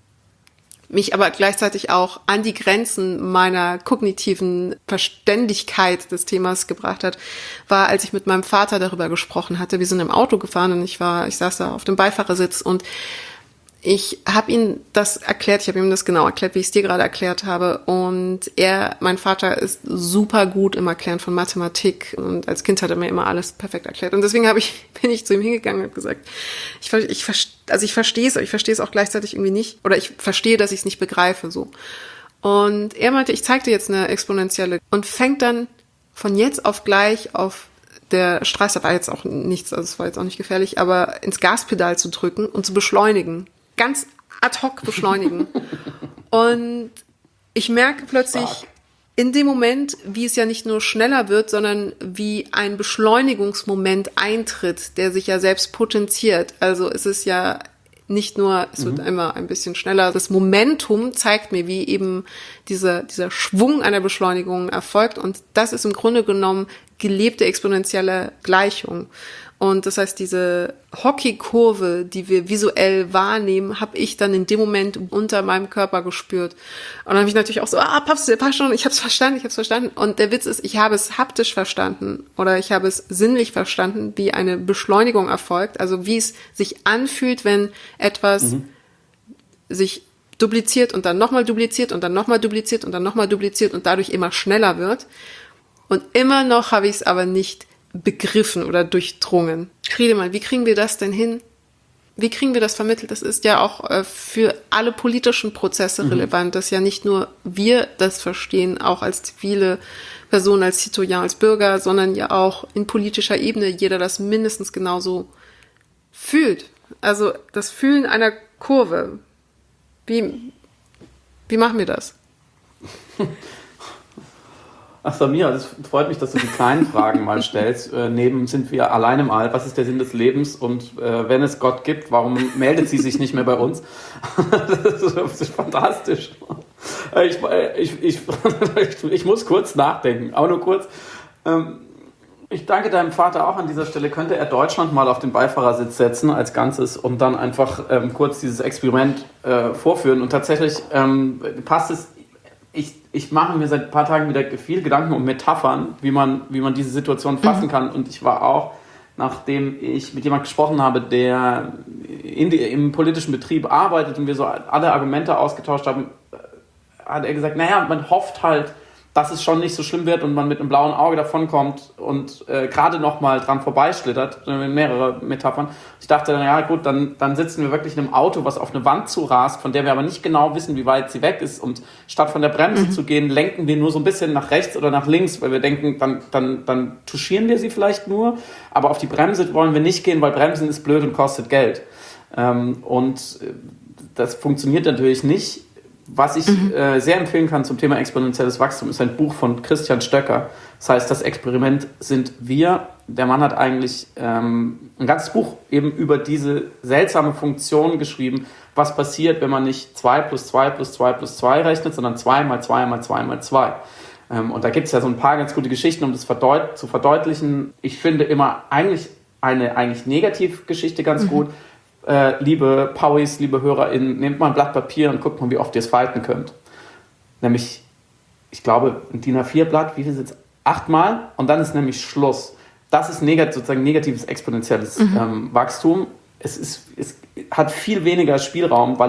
mich aber gleichzeitig auch an die Grenzen meiner kognitiven Verständigkeit des Themas gebracht hat, war, als ich mit meinem Vater darüber gesprochen hatte. Wir sind im Auto gefahren und ich saß da auf dem Beifahrersitz und ich habe ihm das erklärt, ich habe ihm das genau erklärt, wie ich es dir gerade erklärt habe. Und mein Vater ist super gut im Erklären von Mathematik und als Kind hat er mir immer alles perfekt erklärt. Und deswegen bin ich zu ihm hingegangen und habe gesagt, ich verstehe es, aber ich verstehe es auch gleichzeitig irgendwie nicht. Oder ich verstehe, dass ich es nicht begreife, so. Und er meinte, ich zeige dir jetzt eine exponentielle und fängt dann von jetzt auf gleich auf der Straße, war jetzt auch nichts, also es war jetzt auch nicht gefährlich, aber ins Gaspedal zu drücken und zu beschleunigen. Ganz ad hoc beschleunigen. Und ich merke plötzlich in dem Moment, wie es ja nicht nur schneller wird, sondern wie ein Beschleunigungsmoment eintritt, der sich ja selbst potenziert. Also es ist ja nicht nur, es wird immer ein bisschen schneller. Das Momentum zeigt mir, wie eben dieser Schwung einer Beschleunigung erfolgt. Und das ist im Grunde genommen gelebte exponentielle Gleichung. Und das heißt, diese Hockeykurve, die wir visuell wahrnehmen, habe ich dann in dem Moment unter meinem Körper gespürt. Und dann habe ich natürlich auch so, Paps schon, ich habe es verstanden. Und der Witz ist, ich habe es haptisch verstanden oder ich habe es sinnlich verstanden, wie eine Beschleunigung erfolgt. Also wie es sich anfühlt, wenn etwas sich dupliziert und dann nochmal dupliziert und dann nochmal dupliziert und dann nochmal dupliziert und dadurch immer schneller wird. Und immer noch habe ich es aber nicht begriffen oder durchdrungen. Friedemann, wie kriegen wir das denn hin? Wie kriegen wir das vermittelt? Das ist ja auch für alle politischen Prozesse relevant, dass ja nicht nur wir das verstehen, auch als zivile Person, als Citoyen, als Bürger, sondern ja auch in politischer Ebene jeder das mindestens genauso fühlt. Also das Fühlen einer Kurve. Wie machen wir das? Ach, Samira, es freut mich, dass du die kleinen Fragen mal stellst. Neben sind wir allein im All. Was ist der Sinn des Lebens? Und wenn es Gott gibt, warum meldet sie sich nicht mehr bei uns? Das ist fantastisch. Ich muss kurz nachdenken, auch nur kurz. Ich danke deinem Vater auch an dieser Stelle. Könnte er Deutschland mal auf den Beifahrersitz setzen als Ganzes und dann einfach kurz dieses Experiment vorführen? Und tatsächlich passt es. Ich mache mir seit ein paar Tagen wieder viel Gedanken um Metaphern, wie man diese Situation fassen kann. Und ich war auch, nachdem ich mit jemandem gesprochen habe, der im politischen Betrieb arbeitet und wir so alle Argumente ausgetauscht haben, hat er gesagt, naja, man hofft halt, dass es schon nicht so schlimm wird und man mit einem blauen Auge davonkommt und gerade noch mal dran vorbeischlittert, mehrere Metaphern. Ich dachte, ja gut, dann sitzen wir wirklich in einem Auto, was auf eine Wand zurast, von der wir aber nicht genau wissen, wie weit sie weg ist. Und statt von der Bremse zu gehen, lenken wir nur so ein bisschen nach rechts oder nach links, weil wir denken, dann touchieren wir sie vielleicht nur. Aber auf die Bremse wollen wir nicht gehen, weil Bremsen ist blöd und kostet Geld. Und das funktioniert natürlich nicht. Was ich sehr empfehlen kann zum Thema exponentielles Wachstum, ist ein Buch von Christian Stöcker. Das heißt, das Experiment sind wir. Der Mann hat eigentlich ein ganzes Buch eben über diese seltsame Funktion geschrieben, was passiert, wenn man nicht 2 plus 2 plus 2 plus 2 rechnet, sondern 2 mal 2 mal 2 mal 2. Und da gibt es ja so ein paar ganz gute Geschichten, um das zu verdeutlichen. Ich finde immer eine Negativgeschichte ganz gut. Liebe Pauis, liebe HörerInnen, nehmt mal ein Blatt Papier und guckt mal, wie oft ihr es falten könnt. Nämlich, ich glaube, ein DIN A4-Blatt, wie viel sind es? 8 Mal und dann ist nämlich Schluss. Das ist sozusagen negatives exponentielles Wachstum. Es hat viel weniger Spielraum, weil es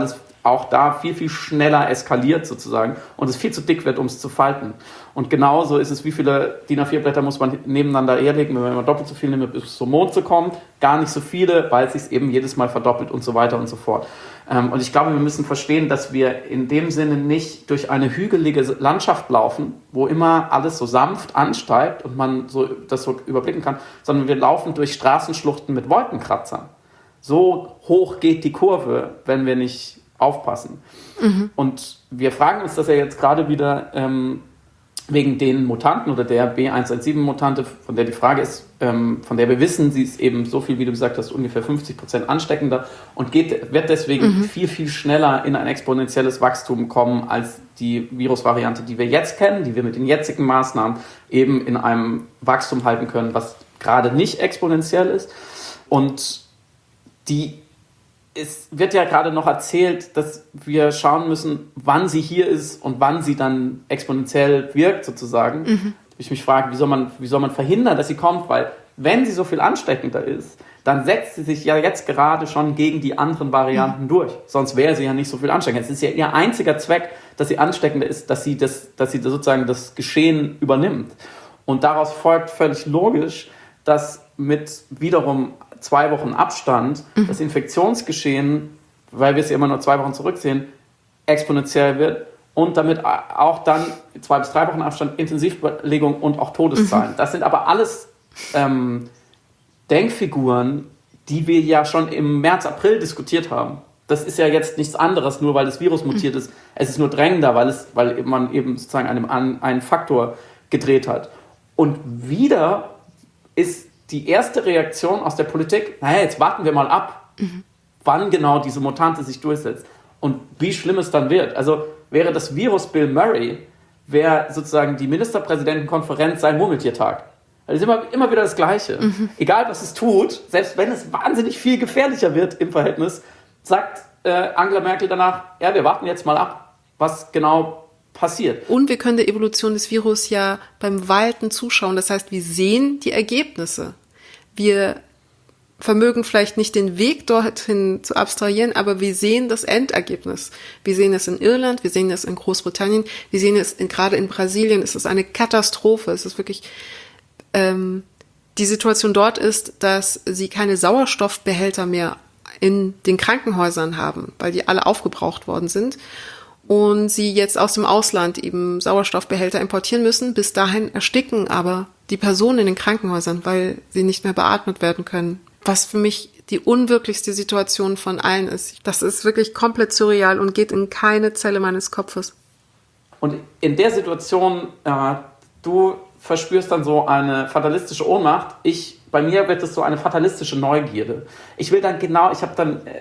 auch da viel, viel schneller eskaliert sozusagen und es viel zu dick wird, um es zu falten. Und genauso ist es, wie viele DIN A4-Blätter muss man nebeneinander herlegen, wenn man doppelt so viel nimmt, bis zum Mond zu kommen. Gar nicht so viele, weil es sich eben jedes Mal verdoppelt und so weiter und so fort. Und ich glaube, wir müssen verstehen, dass wir in dem Sinne nicht durch eine hügelige Landschaft laufen, wo immer alles so sanft ansteigt und man das so überblicken kann, sondern wir laufen durch Straßenschluchten mit Wolkenkratzern. So hoch geht die Kurve, wenn wir nicht aufpassen. Und wir fragen uns das ja jetzt gerade wieder wegen den Mutanten oder der B117-Mutante, von der die Frage ist, von der wir wissen, sie ist eben so viel, wie du gesagt hast, ungefähr 50% ansteckender und wird deswegen viel, viel schneller in ein exponentielles Wachstum kommen als die Virusvariante, die wir jetzt kennen, die wir mit den jetzigen Maßnahmen eben in einem Wachstum halten können, was gerade nicht exponentiell ist. Und es wird ja gerade noch erzählt, dass wir schauen müssen, wann sie hier ist und wann sie dann exponentiell wirkt, sozusagen. Ich mich frage, wie soll man verhindern, dass sie kommt? Weil wenn sie so viel ansteckender ist, dann setzt sie sich ja jetzt gerade schon gegen die anderen Varianten durch. Sonst wäre sie ja nicht so viel ansteckender. Es ist ja ihr einziger Zweck, dass sie ansteckender ist, dass sie sozusagen das Geschehen übernimmt. Und daraus folgt völlig logisch, dass mit wiederum 2 Wochen Abstand das Infektionsgeschehen, weil wir es ja immer nur 2 Wochen zurücksehen, exponentiell wird und damit auch dann 2 bis 3 Wochen Abstand Intensivbelegung und auch Todeszahlen. Das sind aber alles Denkfiguren, die wir ja schon im März, April diskutiert haben. Das ist ja jetzt nichts anderes, nur weil das Virus mutiert ist. Es ist nur drängender, weil man eben sozusagen einen Faktor gedreht hat. Und wieder ist die erste Reaktion aus der Politik, naja, jetzt warten wir mal ab, wann genau diese Mutante sich durchsetzt und wie schlimm es dann wird. Also wäre das Virus Bill Murray, wäre sozusagen die Ministerpräsidentenkonferenz sein Murmeltiertag. Das ist immer wieder das Gleiche. Egal, was es tut, selbst wenn es wahnsinnig viel gefährlicher wird im Verhältnis, sagt Angela Merkel danach, ja, wir warten jetzt mal ab, was genau passiert. Und wir können der Evolution des Virus ja beim Weiten zuschauen. Das heißt, wir sehen die Ergebnisse. Wir vermögen vielleicht nicht den Weg dorthin zu abstrahieren, aber wir sehen das Endergebnis. Wir sehen es in Irland, wir sehen es in Großbritannien, wir sehen es gerade in Brasilien. Es ist eine Katastrophe. Es ist wirklich, die Situation dort ist, dass sie keine Sauerstoffbehälter mehr in den Krankenhäusern haben, weil die alle aufgebraucht worden sind. Und sie jetzt aus dem Ausland eben Sauerstoffbehälter importieren müssen. Bis dahin ersticken aber die Personen in den Krankenhäusern, weil sie nicht mehr beatmet werden können. Was für mich die unwirklichste Situation von allen ist. Das ist wirklich komplett surreal und geht in keine Zelle meines Kopfes. Und in der Situation, du verspürst dann so eine fatalistische Ohnmacht. Bei mir wird es so eine fatalistische Neugierde. Ich habe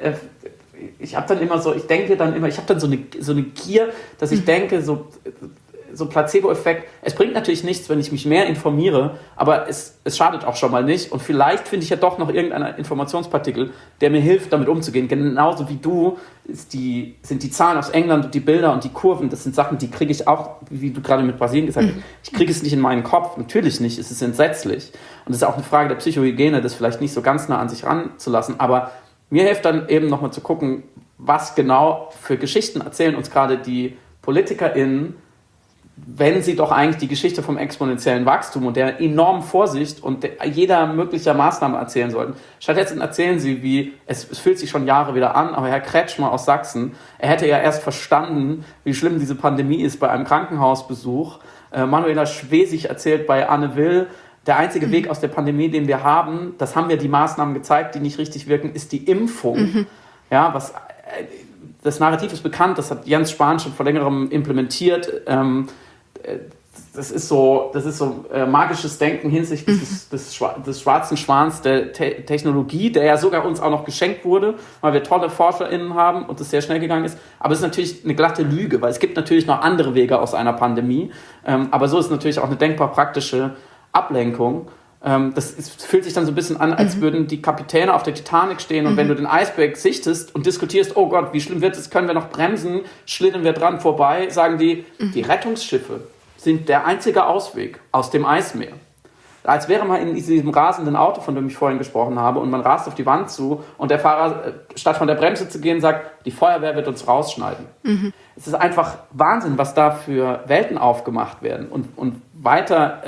dann so eine Gier, dass ich denke, so Placebo-Effekt, es bringt natürlich nichts, wenn ich mich mehr informiere, aber es schadet auch schon mal nicht und vielleicht finde ich ja doch noch irgendeinen Informationspartikel, der mir hilft, damit umzugehen. Genauso wie du, sind die Zahlen aus England und die Bilder und die Kurven, das sind Sachen, die kriege ich auch, wie du gerade mit Brasilien gesagt hast, ich kriege es nicht in meinen Kopf, natürlich nicht, es ist entsetzlich und es ist auch eine Frage der Psychohygiene, das vielleicht nicht so ganz nah an sich ranzulassen, aber mir hilft dann eben nochmal zu gucken, was genau für Geschichten erzählen uns gerade die PolitikerInnen, wenn sie doch eigentlich die Geschichte vom exponentiellen Wachstum und der enormen Vorsicht und jeder möglicher Maßnahme erzählen sollten. Stattdessen erzählen sie, wie es fühlt sich schon Jahre wieder an, aber Herr Kretschmer aus Sachsen, er hätte ja erst verstanden, wie schlimm diese Pandemie ist bei einem Krankenhausbesuch. Manuela Schwesig erzählt bei Anne Will, der einzige Weg aus der Pandemie, den wir haben, das haben ja die Maßnahmen gezeigt, die nicht richtig wirken, ist die Impfung. Ja, das Narrativ ist bekannt, das hat Jens Spahn schon vor längerem implementiert. Das ist so magisches Denken hinsichtlich des schwarzen Schwans der Technologie, der ja sogar uns auch noch geschenkt wurde, weil wir tolle ForscherInnen haben und es sehr schnell gegangen ist. Aber es ist natürlich eine glatte Lüge, weil es gibt natürlich noch andere Wege aus einer Pandemie. Aber so ist natürlich auch eine denkbar praktische Ablenkung. Fühlt sich dann so ein bisschen an, als würden die Kapitäne auf der Titanic stehen und wenn du den Eisberg sichtest und diskutierst, oh Gott, wie schlimm wird es, können wir noch bremsen, schlittern wir dran vorbei, sagen die Rettungsschiffe sind der einzige Ausweg aus dem Eismeer. Als wäre man in diesem rasenden Auto, von dem ich vorhin gesprochen habe, und man rast auf die Wand zu und der Fahrer, statt von der Bremse zu gehen, sagt, die Feuerwehr wird uns rausschneiden. Es ist einfach Wahnsinn, was da für Welten aufgemacht werden. Und weiter,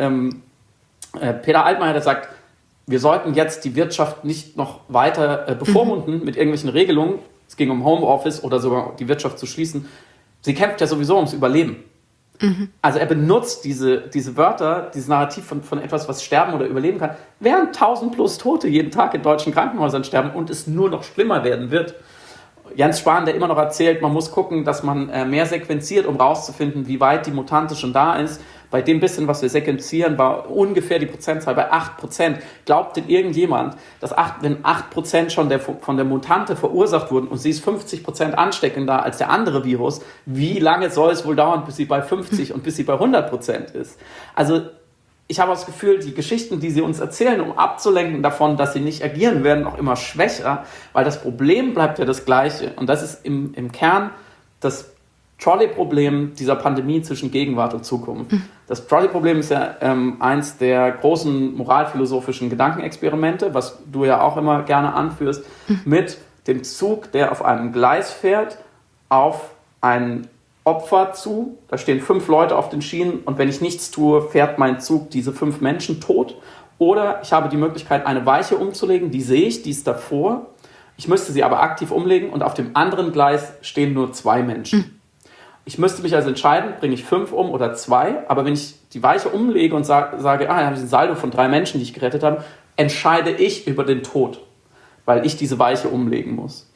Peter Altmaier, der sagt, wir sollten jetzt die Wirtschaft nicht noch weiter bevormunden mit irgendwelchen Regelungen. Es ging um Homeoffice oder sogar die Wirtschaft zu schließen. Sie kämpft ja sowieso ums Überleben. Also er benutzt diese Wörter, dieses Narrativ von etwas, was sterben oder überleben kann, während 1000 plus Tote jeden Tag in deutschen Krankenhäusern sterben und es nur noch schlimmer werden wird. Jens Spahn, der immer noch erzählt, man muss gucken, dass man mehr sequenziert, um rauszufinden, wie weit die Mutante schon da ist. Bei dem bisschen, was wir sequenzieren, war ungefähr die Prozentzahl bei 8%. Glaubt denn irgendjemand, dass wenn 8% schon von der Mutante verursacht wurden und sie ist 50% ansteckender als der andere Virus, wie lange soll es wohl dauern, bis sie bei 50 und bis sie bei 100% ist? Also ich habe das Gefühl, die Geschichten, die sie uns erzählen, um abzulenken davon, dass sie nicht agieren, werden auch immer schwächer, weil das Problem bleibt ja das Gleiche. Und das ist im Kern das Trolley-Problem dieser Pandemie zwischen Gegenwart und Zukunft. Das Trolley-Problem ist ja eins der großen moralphilosophischen Gedankenexperimente, was du ja auch immer gerne anführst, mit dem Zug, der auf einem Gleis fährt, auf ein Opfer zu. Da stehen 5 Leute auf den Schienen und wenn ich nichts tue, fährt mein Zug diese 5 Menschen tot. Oder ich habe die Möglichkeit, eine Weiche umzulegen, die sehe ich, die ist davor. Ich müsste sie aber aktiv umlegen und auf dem anderen Gleis stehen nur 2 Menschen. Ich müsste mich also entscheiden, bringe ich 5 um oder 2, aber wenn ich die Weiche umlege und sage, da habe ich ein Saldo von 3 Menschen, die ich gerettet habe, entscheide ich über den Tod, weil ich diese Weiche umlegen muss.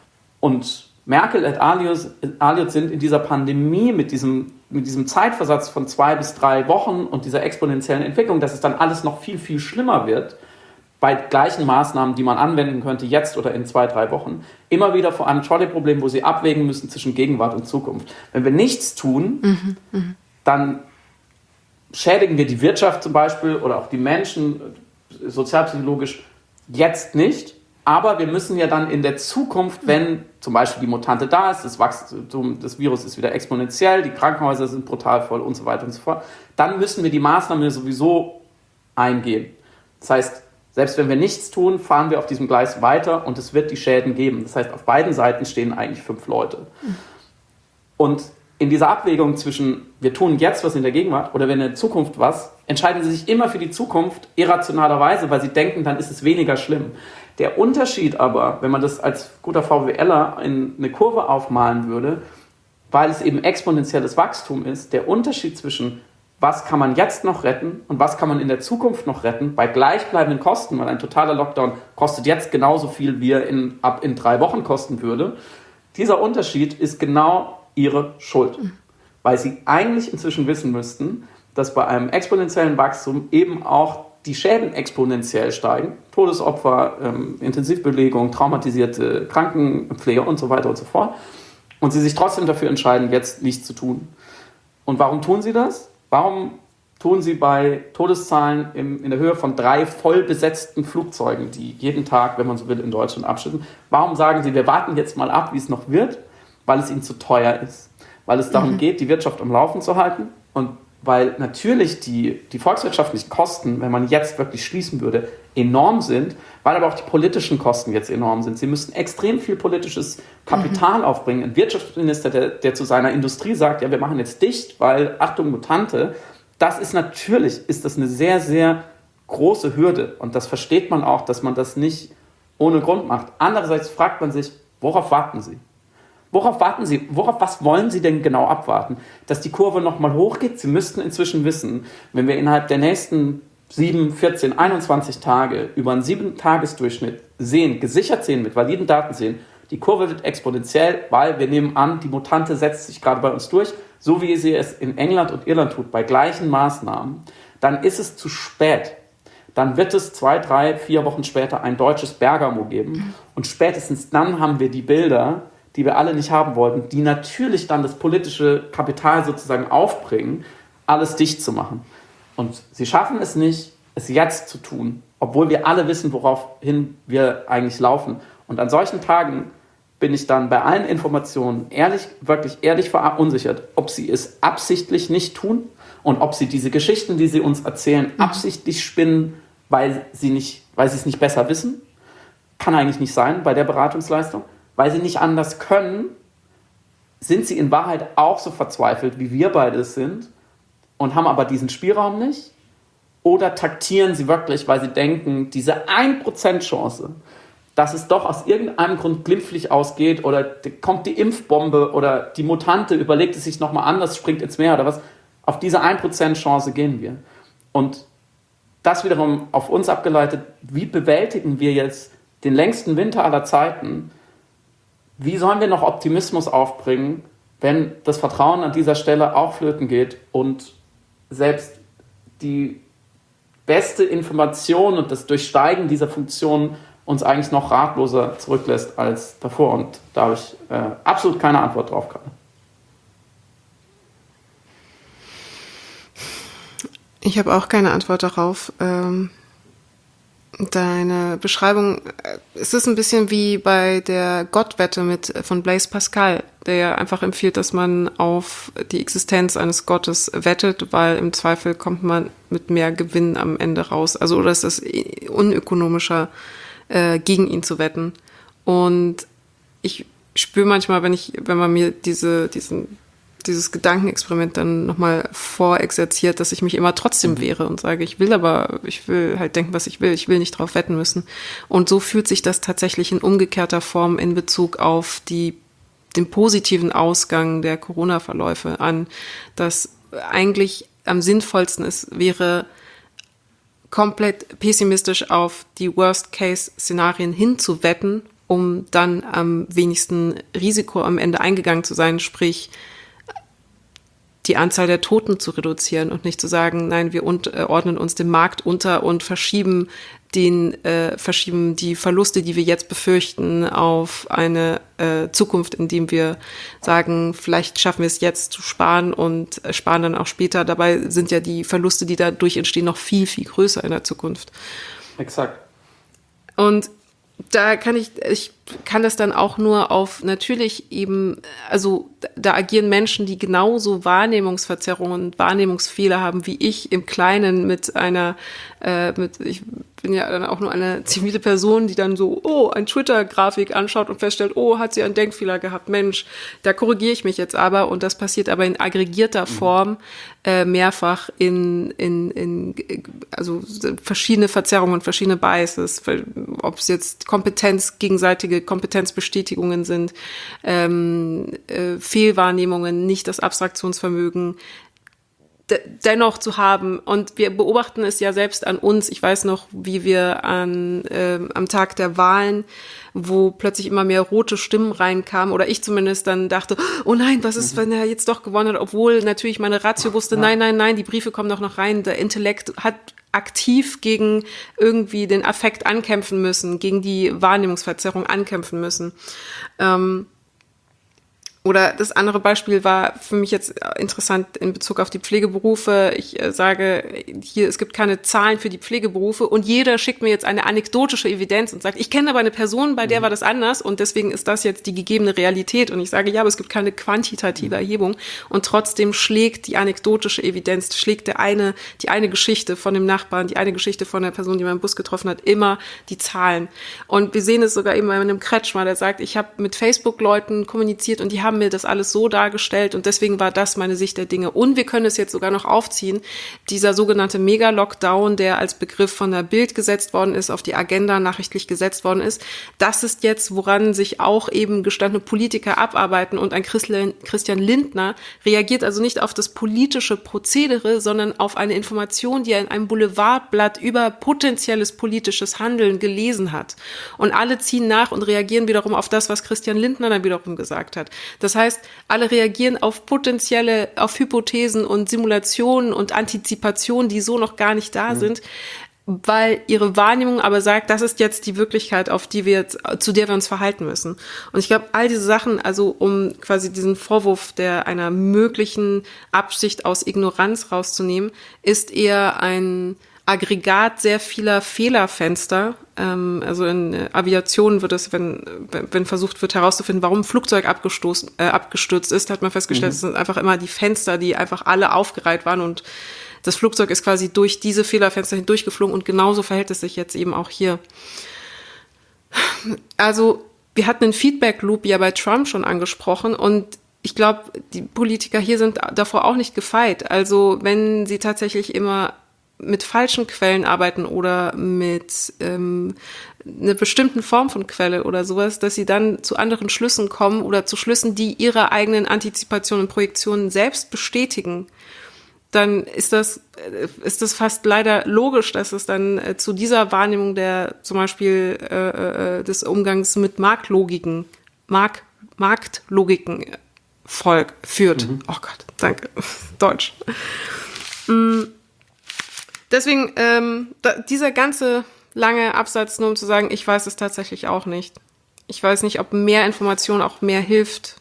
Und Merkel und Aliot sind in dieser Pandemie mit diesem Zeitversatz von 2 bis 3 Wochen und dieser exponentiellen Entwicklung, dass es dann alles noch viel, viel schlimmer wird, bei gleichen Maßnahmen, die man anwenden könnte, jetzt oder in 2, 3 Wochen, immer wieder vor einem Trolley-Problem, wo sie abwägen müssen zwischen Gegenwart und Zukunft. Wenn wir nichts tun, dann schädigen wir die Wirtschaft zum Beispiel oder auch die Menschen sozialpsychologisch jetzt nicht, aber wir müssen ja dann in der Zukunft, wenn zum Beispiel die Mutante da ist, das Wachstum des Virus ist wieder exponentiell, die Krankenhäuser sind brutal voll und so weiter und so fort, dann müssen wir die Maßnahmen sowieso eingehen. Das heißt, selbst wenn wir nichts tun, fahren wir auf diesem Gleis weiter und es wird die Schäden geben. Das heißt, auf beiden Seiten stehen eigentlich 5 Leute. Und in dieser Abwägung zwischen, wir tun jetzt was in der Gegenwart oder in der Zukunft was, entscheiden sie sich immer für die Zukunft irrationalerweise, weil sie denken, dann ist es weniger schlimm. Der Unterschied aber, wenn man das als guter VWLer in eine Kurve aufmalen würde, weil es eben exponentielles Wachstum ist, der Unterschied zwischen was kann man jetzt noch retten und was kann man in der Zukunft noch retten, bei gleichbleibenden Kosten, weil ein totaler Lockdown kostet jetzt genauso viel, wie er in 3 Wochen kosten würde. Dieser Unterschied ist genau ihre Schuld, weil sie eigentlich inzwischen wissen müssten, dass bei einem exponentiellen Wachstum eben auch die Schäden exponentiell steigen. Todesopfer, Intensivbelegung, traumatisierte Krankenpfleger und so weiter und so fort. Und sie sich trotzdem dafür entscheiden, jetzt nichts zu tun. Und warum tun sie das? Warum tun sie bei Todeszahlen in der Höhe von 3 voll besetzten Flugzeugen, die jeden Tag, wenn man so will, in Deutschland abschütten, warum sagen sie, wir warten jetzt mal ab, wie es noch wird? Weil es ihnen zu teuer ist. Weil es darum geht, die Wirtschaft am Laufen zu halten und weil natürlich die volkswirtschaftlichen Kosten, wenn man jetzt wirklich schließen würde, enorm sind, weil aber auch die politischen Kosten jetzt enorm sind. Sie müssten extrem viel politisches Kapital aufbringen. Ein Wirtschaftsminister, der zu seiner Industrie sagt, ja, wir machen jetzt dicht, weil, Achtung, Mutante, das ist eine sehr, sehr große Hürde. Und das versteht man auch, dass man das nicht ohne Grund macht. Andererseits fragt man sich, worauf warten Sie? Worauf warten Sie? Was wollen Sie denn genau abwarten? Dass die Kurve nochmal hochgeht? Sie müssten inzwischen wissen, wenn wir innerhalb der nächsten 7, 14, 21 Tage über einen 7-Tages-Durchschnitt gesichert sehen, mit validen Daten sehen, die Kurve wird exponentiell, weil wir nehmen an, die Mutante setzt sich gerade bei uns durch, so wie sie es in England und Irland tut, bei gleichen Maßnahmen, dann ist es zu spät. Dann wird es 2, 3, 4 Wochen später ein deutsches Bergamo geben und spätestens dann haben wir die Bilder, die wir alle nicht haben wollten, die natürlich dann das politische Kapital sozusagen aufbringen, alles dicht zu machen. Und sie schaffen es nicht, es jetzt zu tun, obwohl wir alle wissen, woraufhin wir eigentlich laufen. Und an solchen Tagen bin ich dann bei allen Informationen wirklich ehrlich verunsichert, ob sie es absichtlich nicht tun und ob sie diese Geschichten, die sie uns erzählen, absichtlich spinnen, weil sie es nicht besser wissen. Kann eigentlich nicht sein bei der Beratungsleistung. Weil sie nicht anders können, sind sie in Wahrheit auch so verzweifelt, wie wir beide es sind und haben aber diesen Spielraum nicht? Oder taktieren sie wirklich, weil sie denken, diese 1% Chance, dass es doch aus irgendeinem Grund glimpflich ausgeht oder kommt die Impfbombe oder die Mutante überlegt es sich nochmal anders, springt ins Meer oder was, auf diese 1% Chance gehen wir. Und das wiederum auf uns abgeleitet, wie bewältigen wir jetzt den längsten Winter aller Zeiten? Wie sollen wir noch Optimismus aufbringen, wenn das Vertrauen an dieser Stelle auch flöten geht und selbst die beste Information und das Durchsteigen dieser Funktion uns eigentlich noch ratloser zurücklässt als davor? Und da habe ich absolut keine Antwort drauf gerade. Ich habe auch keine Antwort darauf. Deine Beschreibung, es ist ein bisschen wie bei der Gottwette von Blaise Pascal, der ja einfach empfiehlt, dass man auf die Existenz eines Gottes wettet, weil im Zweifel kommt man mit mehr Gewinn am Ende raus. Also, oder ist es unökonomischer, gegen ihn zu wetten. Und ich spüre manchmal, wenn man mir dieses Gedankenexperiment dann nochmal vorexerziert, dass ich mich immer trotzdem wehre und sage, ich will halt denken, was ich will nicht drauf wetten müssen. Und so fühlt sich das tatsächlich in umgekehrter Form in Bezug auf den positiven Ausgang der Corona-Verläufe an, dass eigentlich am sinnvollsten wäre, komplett pessimistisch auf die Worst-Case-Szenarien hinzuwetten, um dann am wenigsten Risiko am Ende eingegangen zu sein, sprich die Anzahl der Toten zu reduzieren und nicht zu sagen, nein, wir ordnen uns dem Markt unter und verschieben die Verluste, die wir jetzt befürchten, auf eine Zukunft, indem wir sagen, vielleicht schaffen wir es jetzt zu sparen und sparen dann auch später. Dabei sind ja die Verluste, die dadurch entstehen, noch viel, viel größer in der Zukunft. Exakt. Und da ich kann das dann auch nur auf natürlich eben, also da agieren Menschen, die genauso Wahrnehmungsverzerrungen und Wahrnehmungsfehler haben wie ich im Kleinen ich bin ja dann auch nur eine zivile Person, die dann so, ein Twitter-Grafik anschaut und feststellt, hat sie einen Denkfehler gehabt, Mensch, da korrigiere ich mich jetzt aber und das passiert aber in aggregierter Form mehrfach also verschiedene Verzerrungen, verschiedene Biases, ob es jetzt gegenseitige Kompetenzbestätigungen sind, Fehlwahrnehmungen, nicht das Abstraktionsvermögen dennoch zu haben. Und wir beobachten es ja selbst an uns. Ich weiß noch, wie wir am Tag der Wahlen, wo plötzlich immer mehr rote Stimmen reinkamen, oder ich zumindest dann dachte, oh nein, was ist, wenn er jetzt doch gewonnen hat, obwohl natürlich meine Ratio wusste, nein, die Briefe kommen doch noch rein. Der Intellekt hat aktiv gegen irgendwie den Affekt ankämpfen müssen, gegen die Wahrnehmungsverzerrung ankämpfen müssen. Oder das andere Beispiel war für mich jetzt interessant in Bezug auf die Pflegeberufe. Ich sage hier, es gibt keine Zahlen für die Pflegeberufe und jeder schickt mir jetzt eine anekdotische Evidenz und sagt, ich kenne aber eine Person, bei der war das anders und deswegen ist das jetzt die gegebene Realität. Und ich sage, ja, aber es gibt keine quantitative Erhebung und trotzdem schlägt die anekdotische Evidenz, schlägt die eine Geschichte von dem Nachbarn, die eine Geschichte von der Person, die man im Bus getroffen hat, immer die Zahlen. Und wir sehen es sogar eben bei einem Kretschmer, der sagt, ich habe mit Facebook-Leuten kommuniziert und die haben mir das alles so dargestellt und deswegen war das meine Sicht der Dinge. Und wir können es jetzt sogar noch aufziehen, dieser sogenannte Mega-Lockdown, der als Begriff von der Bild gesetzt worden ist, auf die Agenda nachrichtlich gesetzt worden ist, das ist jetzt, woran sich auch eben gestandene Politiker abarbeiten und ein Christian Lindner reagiert also nicht auf das politische Prozedere, sondern auf eine Information, die er in einem Boulevardblatt über potenzielles politisches Handeln gelesen hat. Und alle ziehen nach und reagieren wiederum auf das, was Christian Lindner dann wiederum gesagt hat. Das heißt, alle reagieren auf Hypothesen und Simulationen und Antizipationen, die so noch gar nicht da sind, weil ihre Wahrnehmung aber sagt, das ist jetzt die Wirklichkeit, zu der wir uns verhalten müssen. Und ich glaube, all diese Sachen, also um quasi diesen Vorwurf einer möglichen Absicht aus Ignoranz rauszunehmen, ist eher ein Aggregat sehr vieler Fehlerfenster. Also in Aviation wird es, wenn versucht wird herauszufinden, warum ein Flugzeug abgestürzt ist, hat man festgestellt, es sind einfach immer die Fenster, die einfach alle aufgereiht waren und das Flugzeug ist quasi durch diese Fehlerfenster hindurchgeflogen und genauso verhält es sich jetzt eben auch hier. Also wir hatten den Feedback-Loop ja bei Trump schon angesprochen und ich glaube, die Politiker hier sind davor auch nicht gefeit. Also wenn sie tatsächlich immer mit falschen Quellen arbeiten oder mit einer bestimmten Form von Quelle oder sowas, dass sie dann zu anderen Schlüssen kommen oder zu Schlüssen, die ihre eigenen Antizipationen und Projektionen selbst bestätigen, dann ist das fast leider logisch, dass es dann zu dieser Wahrnehmung der zum Beispiel des Umgangs mit Marktlogiken führt. Oh Gott, danke. Deutsch. Deswegen, dieser ganze lange Absatz, nur um zu sagen, ich weiß es tatsächlich auch nicht. Ich weiß nicht, ob mehr Information auch mehr hilft.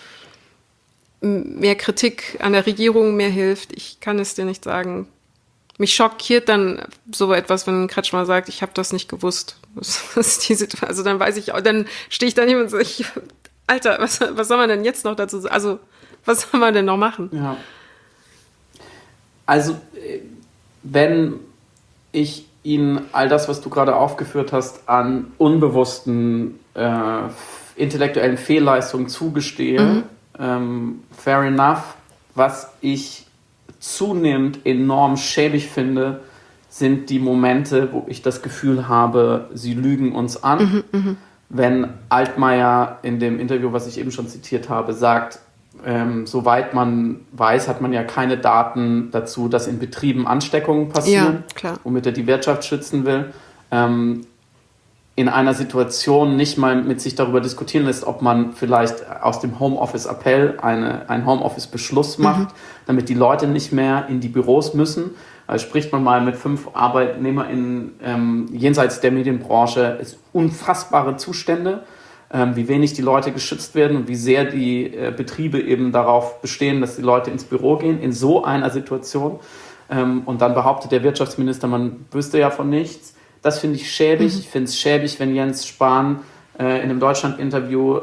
Mehr Kritik an der Regierung mehr hilft. Ich kann es dir nicht sagen. Mich schockiert dann so etwas, wenn Kretschmer sagt, ich habe das nicht gewusst. Was ist die Situation? Also dann weiß ich, dann stehe ich daneben und sage, Alter, was soll man denn jetzt noch dazu sagen? Also, was soll man denn noch machen? Ja. Also, wenn ich Ihnen all das, was du gerade aufgeführt hast, an unbewussten intellektuellen Fehlleistungen zugestehe, fair enough. Was ich zunehmend enorm schäbig finde, sind die Momente, wo ich das Gefühl habe, sie lügen uns an. Wenn Altmaier in dem Interview, was ich eben schon zitiert habe, sagt, soweit man weiß, hat man ja keine Daten dazu, dass in Betrieben Ansteckungen passieren, womit er die Wirtschaft schützen will. In einer Situation nicht mal mit sich darüber diskutieren lässt, ob man vielleicht aus dem Homeoffice-Appell einen Homeoffice-Beschluss macht, damit die Leute nicht mehr in die Büros müssen. Also spricht man mal mit 5 ArbeitnehmerInnen jenseits der Medienbranche, ist unfassbare Zustände, wie wenig die Leute geschützt werden und wie sehr die Betriebe eben darauf bestehen, dass die Leute ins Büro gehen, in so einer Situation. Und dann behauptet der Wirtschaftsminister, man wüsste ja von nichts. Das finde ich schäbig. Ich finde es schäbig, wenn Jens Spahn in einem Deutschland-Interview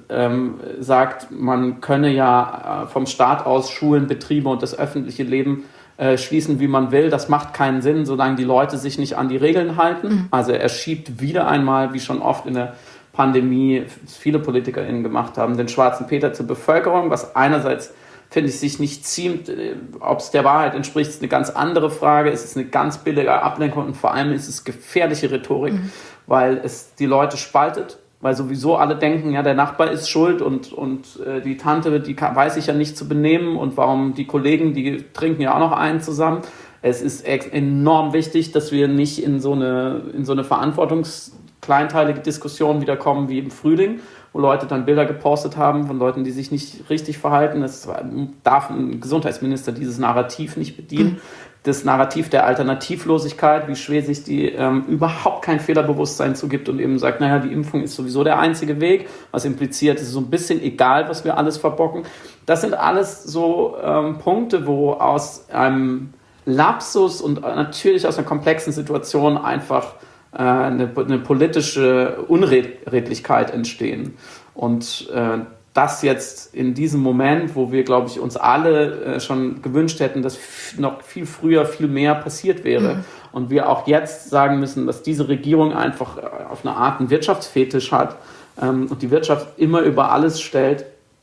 sagt, man könne ja vom Staat aus Schulen, Betriebe und das öffentliche Leben schließen, wie man will. Das macht keinen Sinn, solange die Leute sich nicht an die Regeln halten. Also er schiebt wieder einmal, wie schon oft in der Pandemie viele PolitikerInnen gemacht haben, den schwarzen Peter zur Bevölkerung, was einerseits, finde ich, sich nicht ziemt. Ob es der Wahrheit entspricht, ist eine ganz andere Frage. Es ist eine ganz billige Ablenkung und vor allem ist es gefährliche Rhetorik, weil es die Leute spaltet, weil sowieso alle denken, ja, der Nachbar ist schuld und die Tante, die weiß sich ja nicht zu benehmen und warum die Kollegen, die trinken ja auch noch einen zusammen. Es ist enorm wichtig, dass wir nicht in so eine verantwortungskleinteilige Diskussion wiederkommen wie im Frühling, wo Leute dann Bilder gepostet haben von Leuten, die sich nicht richtig verhalten. Das darf ein Gesundheitsminister dieses Narrativ nicht bedienen. Das Narrativ der Alternativlosigkeit, wie schwer sich die überhaupt kein Fehlerbewusstsein zugibt und eben sagt, naja, die Impfung ist sowieso der einzige Weg, was impliziert, es ist so ein bisschen egal, was wir alles verbocken. Das sind alles so Punkte, wo aus einem Lapsus und natürlich aus einer komplexen Situation einfach eine politische Unredlichkeit entstehen. Und das jetzt in diesem Moment, wo wir, glaube ich, uns alle schon gewünscht hätten, dass noch viel früher viel mehr passiert wäre und wir auch jetzt sagen müssen, dass diese Regierung einfach auf eine Art einen Wirtschaftsfetisch hat und die Wirtschaft immer über alles stellt,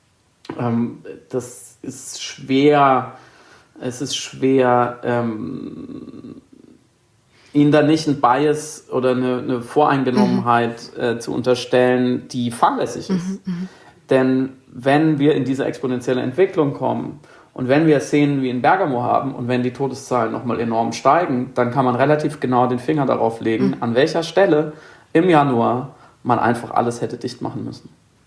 das ist schwer. Es ist schwer, ihnen da nicht ein Bias oder eine Voreingenommenheit zu unterstellen, die fahrlässig ist. Denn wenn wir in diese exponentielle Entwicklung kommen und wenn wir Szenen wie in Bergamo haben und wenn die Todeszahlen nochmal enorm steigen, dann kann man relativ genau den Finger darauf legen, an welcher Stelle im Januar man einfach alles hätte dicht machen müssen.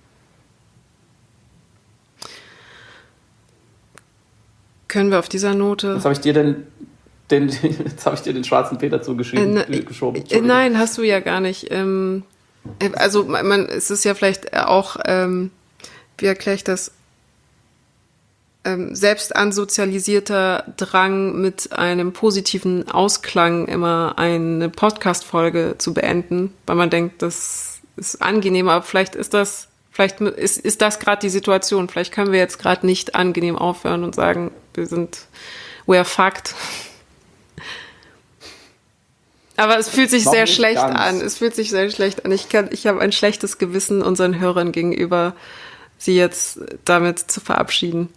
Können wir auf dieser Note... Jetzt habe ich dir den schwarzen Peter zugeschoben. Nein, hast du ja gar nicht. Also es ist ja vielleicht auch, wie erkläre ich das? selbst ansozialisierter Drang, mit einem positiven Ausklang immer eine Podcast-Folge zu beenden, weil man denkt, das ist angenehm, aber vielleicht ist das gerade die Situation. Vielleicht können wir jetzt gerade nicht angenehm aufhören und sagen, we are fucked. Aber es fühlt sich sehr schlecht an. Es fühlt sich sehr schlecht an. Ich habe ein schlechtes Gewissen unseren Hörern gegenüber, sie jetzt damit zu verabschieden.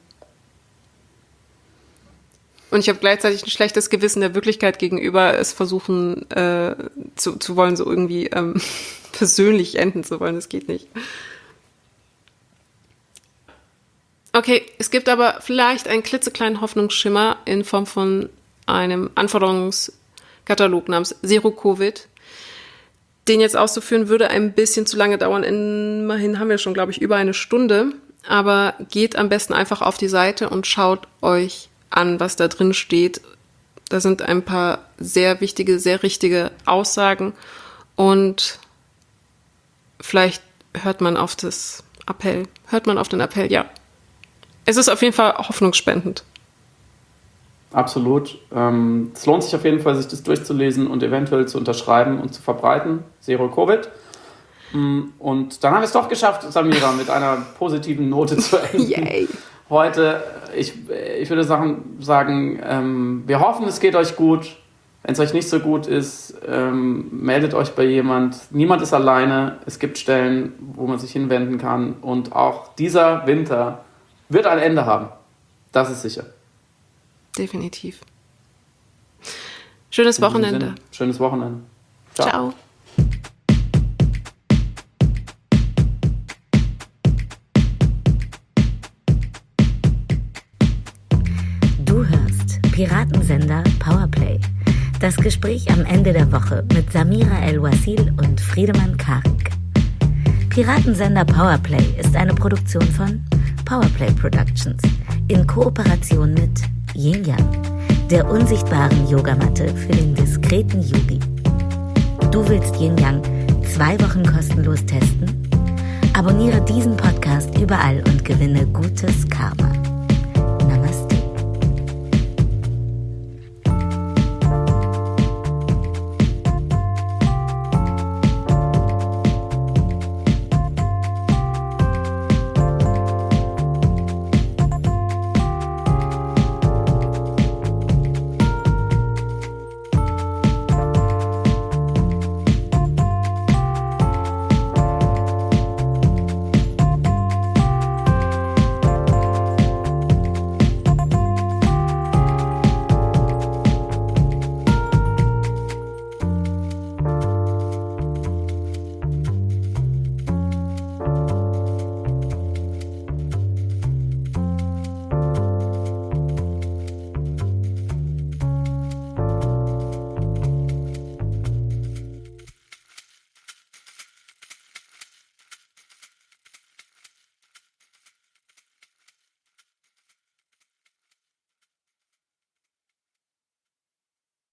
Und ich habe gleichzeitig ein schlechtes Gewissen der Wirklichkeit gegenüber, es versuchen zu wollen, so irgendwie persönlich enden zu wollen. Das geht nicht. Okay, es gibt aber vielleicht einen klitzekleinen Hoffnungsschimmer in Form von einem Anforderungskatalog namens Zero Covid. Den jetzt auszuführen würde ein bisschen zu lange dauern. Immerhin haben wir schon, glaube ich, über eine Stunde. Aber geht am besten einfach auf die Seite und schaut euch an, was da drin steht. Da sind ein paar sehr wichtige, sehr richtige Aussagen und vielleicht hört man auf den Appell, ja. Es ist auf jeden Fall hoffnungsspendend. Absolut. Es lohnt sich auf jeden Fall, sich das durchzulesen und eventuell zu unterschreiben und zu verbreiten. Zero Covid. Und dann haben wir es doch geschafft, Samira, mit einer positiven Note zu enden. Yay! Heute, ich würde sagen, wir hoffen, es geht euch gut. Wenn es euch nicht so gut ist, meldet euch bei jemand. Niemand ist alleine. Es gibt Stellen, wo man sich hinwenden kann. Und auch dieser Winter wird ein Ende haben. Das ist sicher. Definitiv. Schönes Wochenende. Schönes Wochenende. Ciao. Piratensender Powerplay. Das Gespräch am Ende der Woche mit Samira El-Wasil und Friedemann Karik. Piratensender Powerplay ist eine Produktion von Powerplay Productions in Kooperation mit Yin Yang, der unsichtbaren Yogamatte für den diskreten Yogi. Du willst Yin Yang 2 Wochen kostenlos testen? Abonniere diesen Podcast überall und gewinne gutes Karma.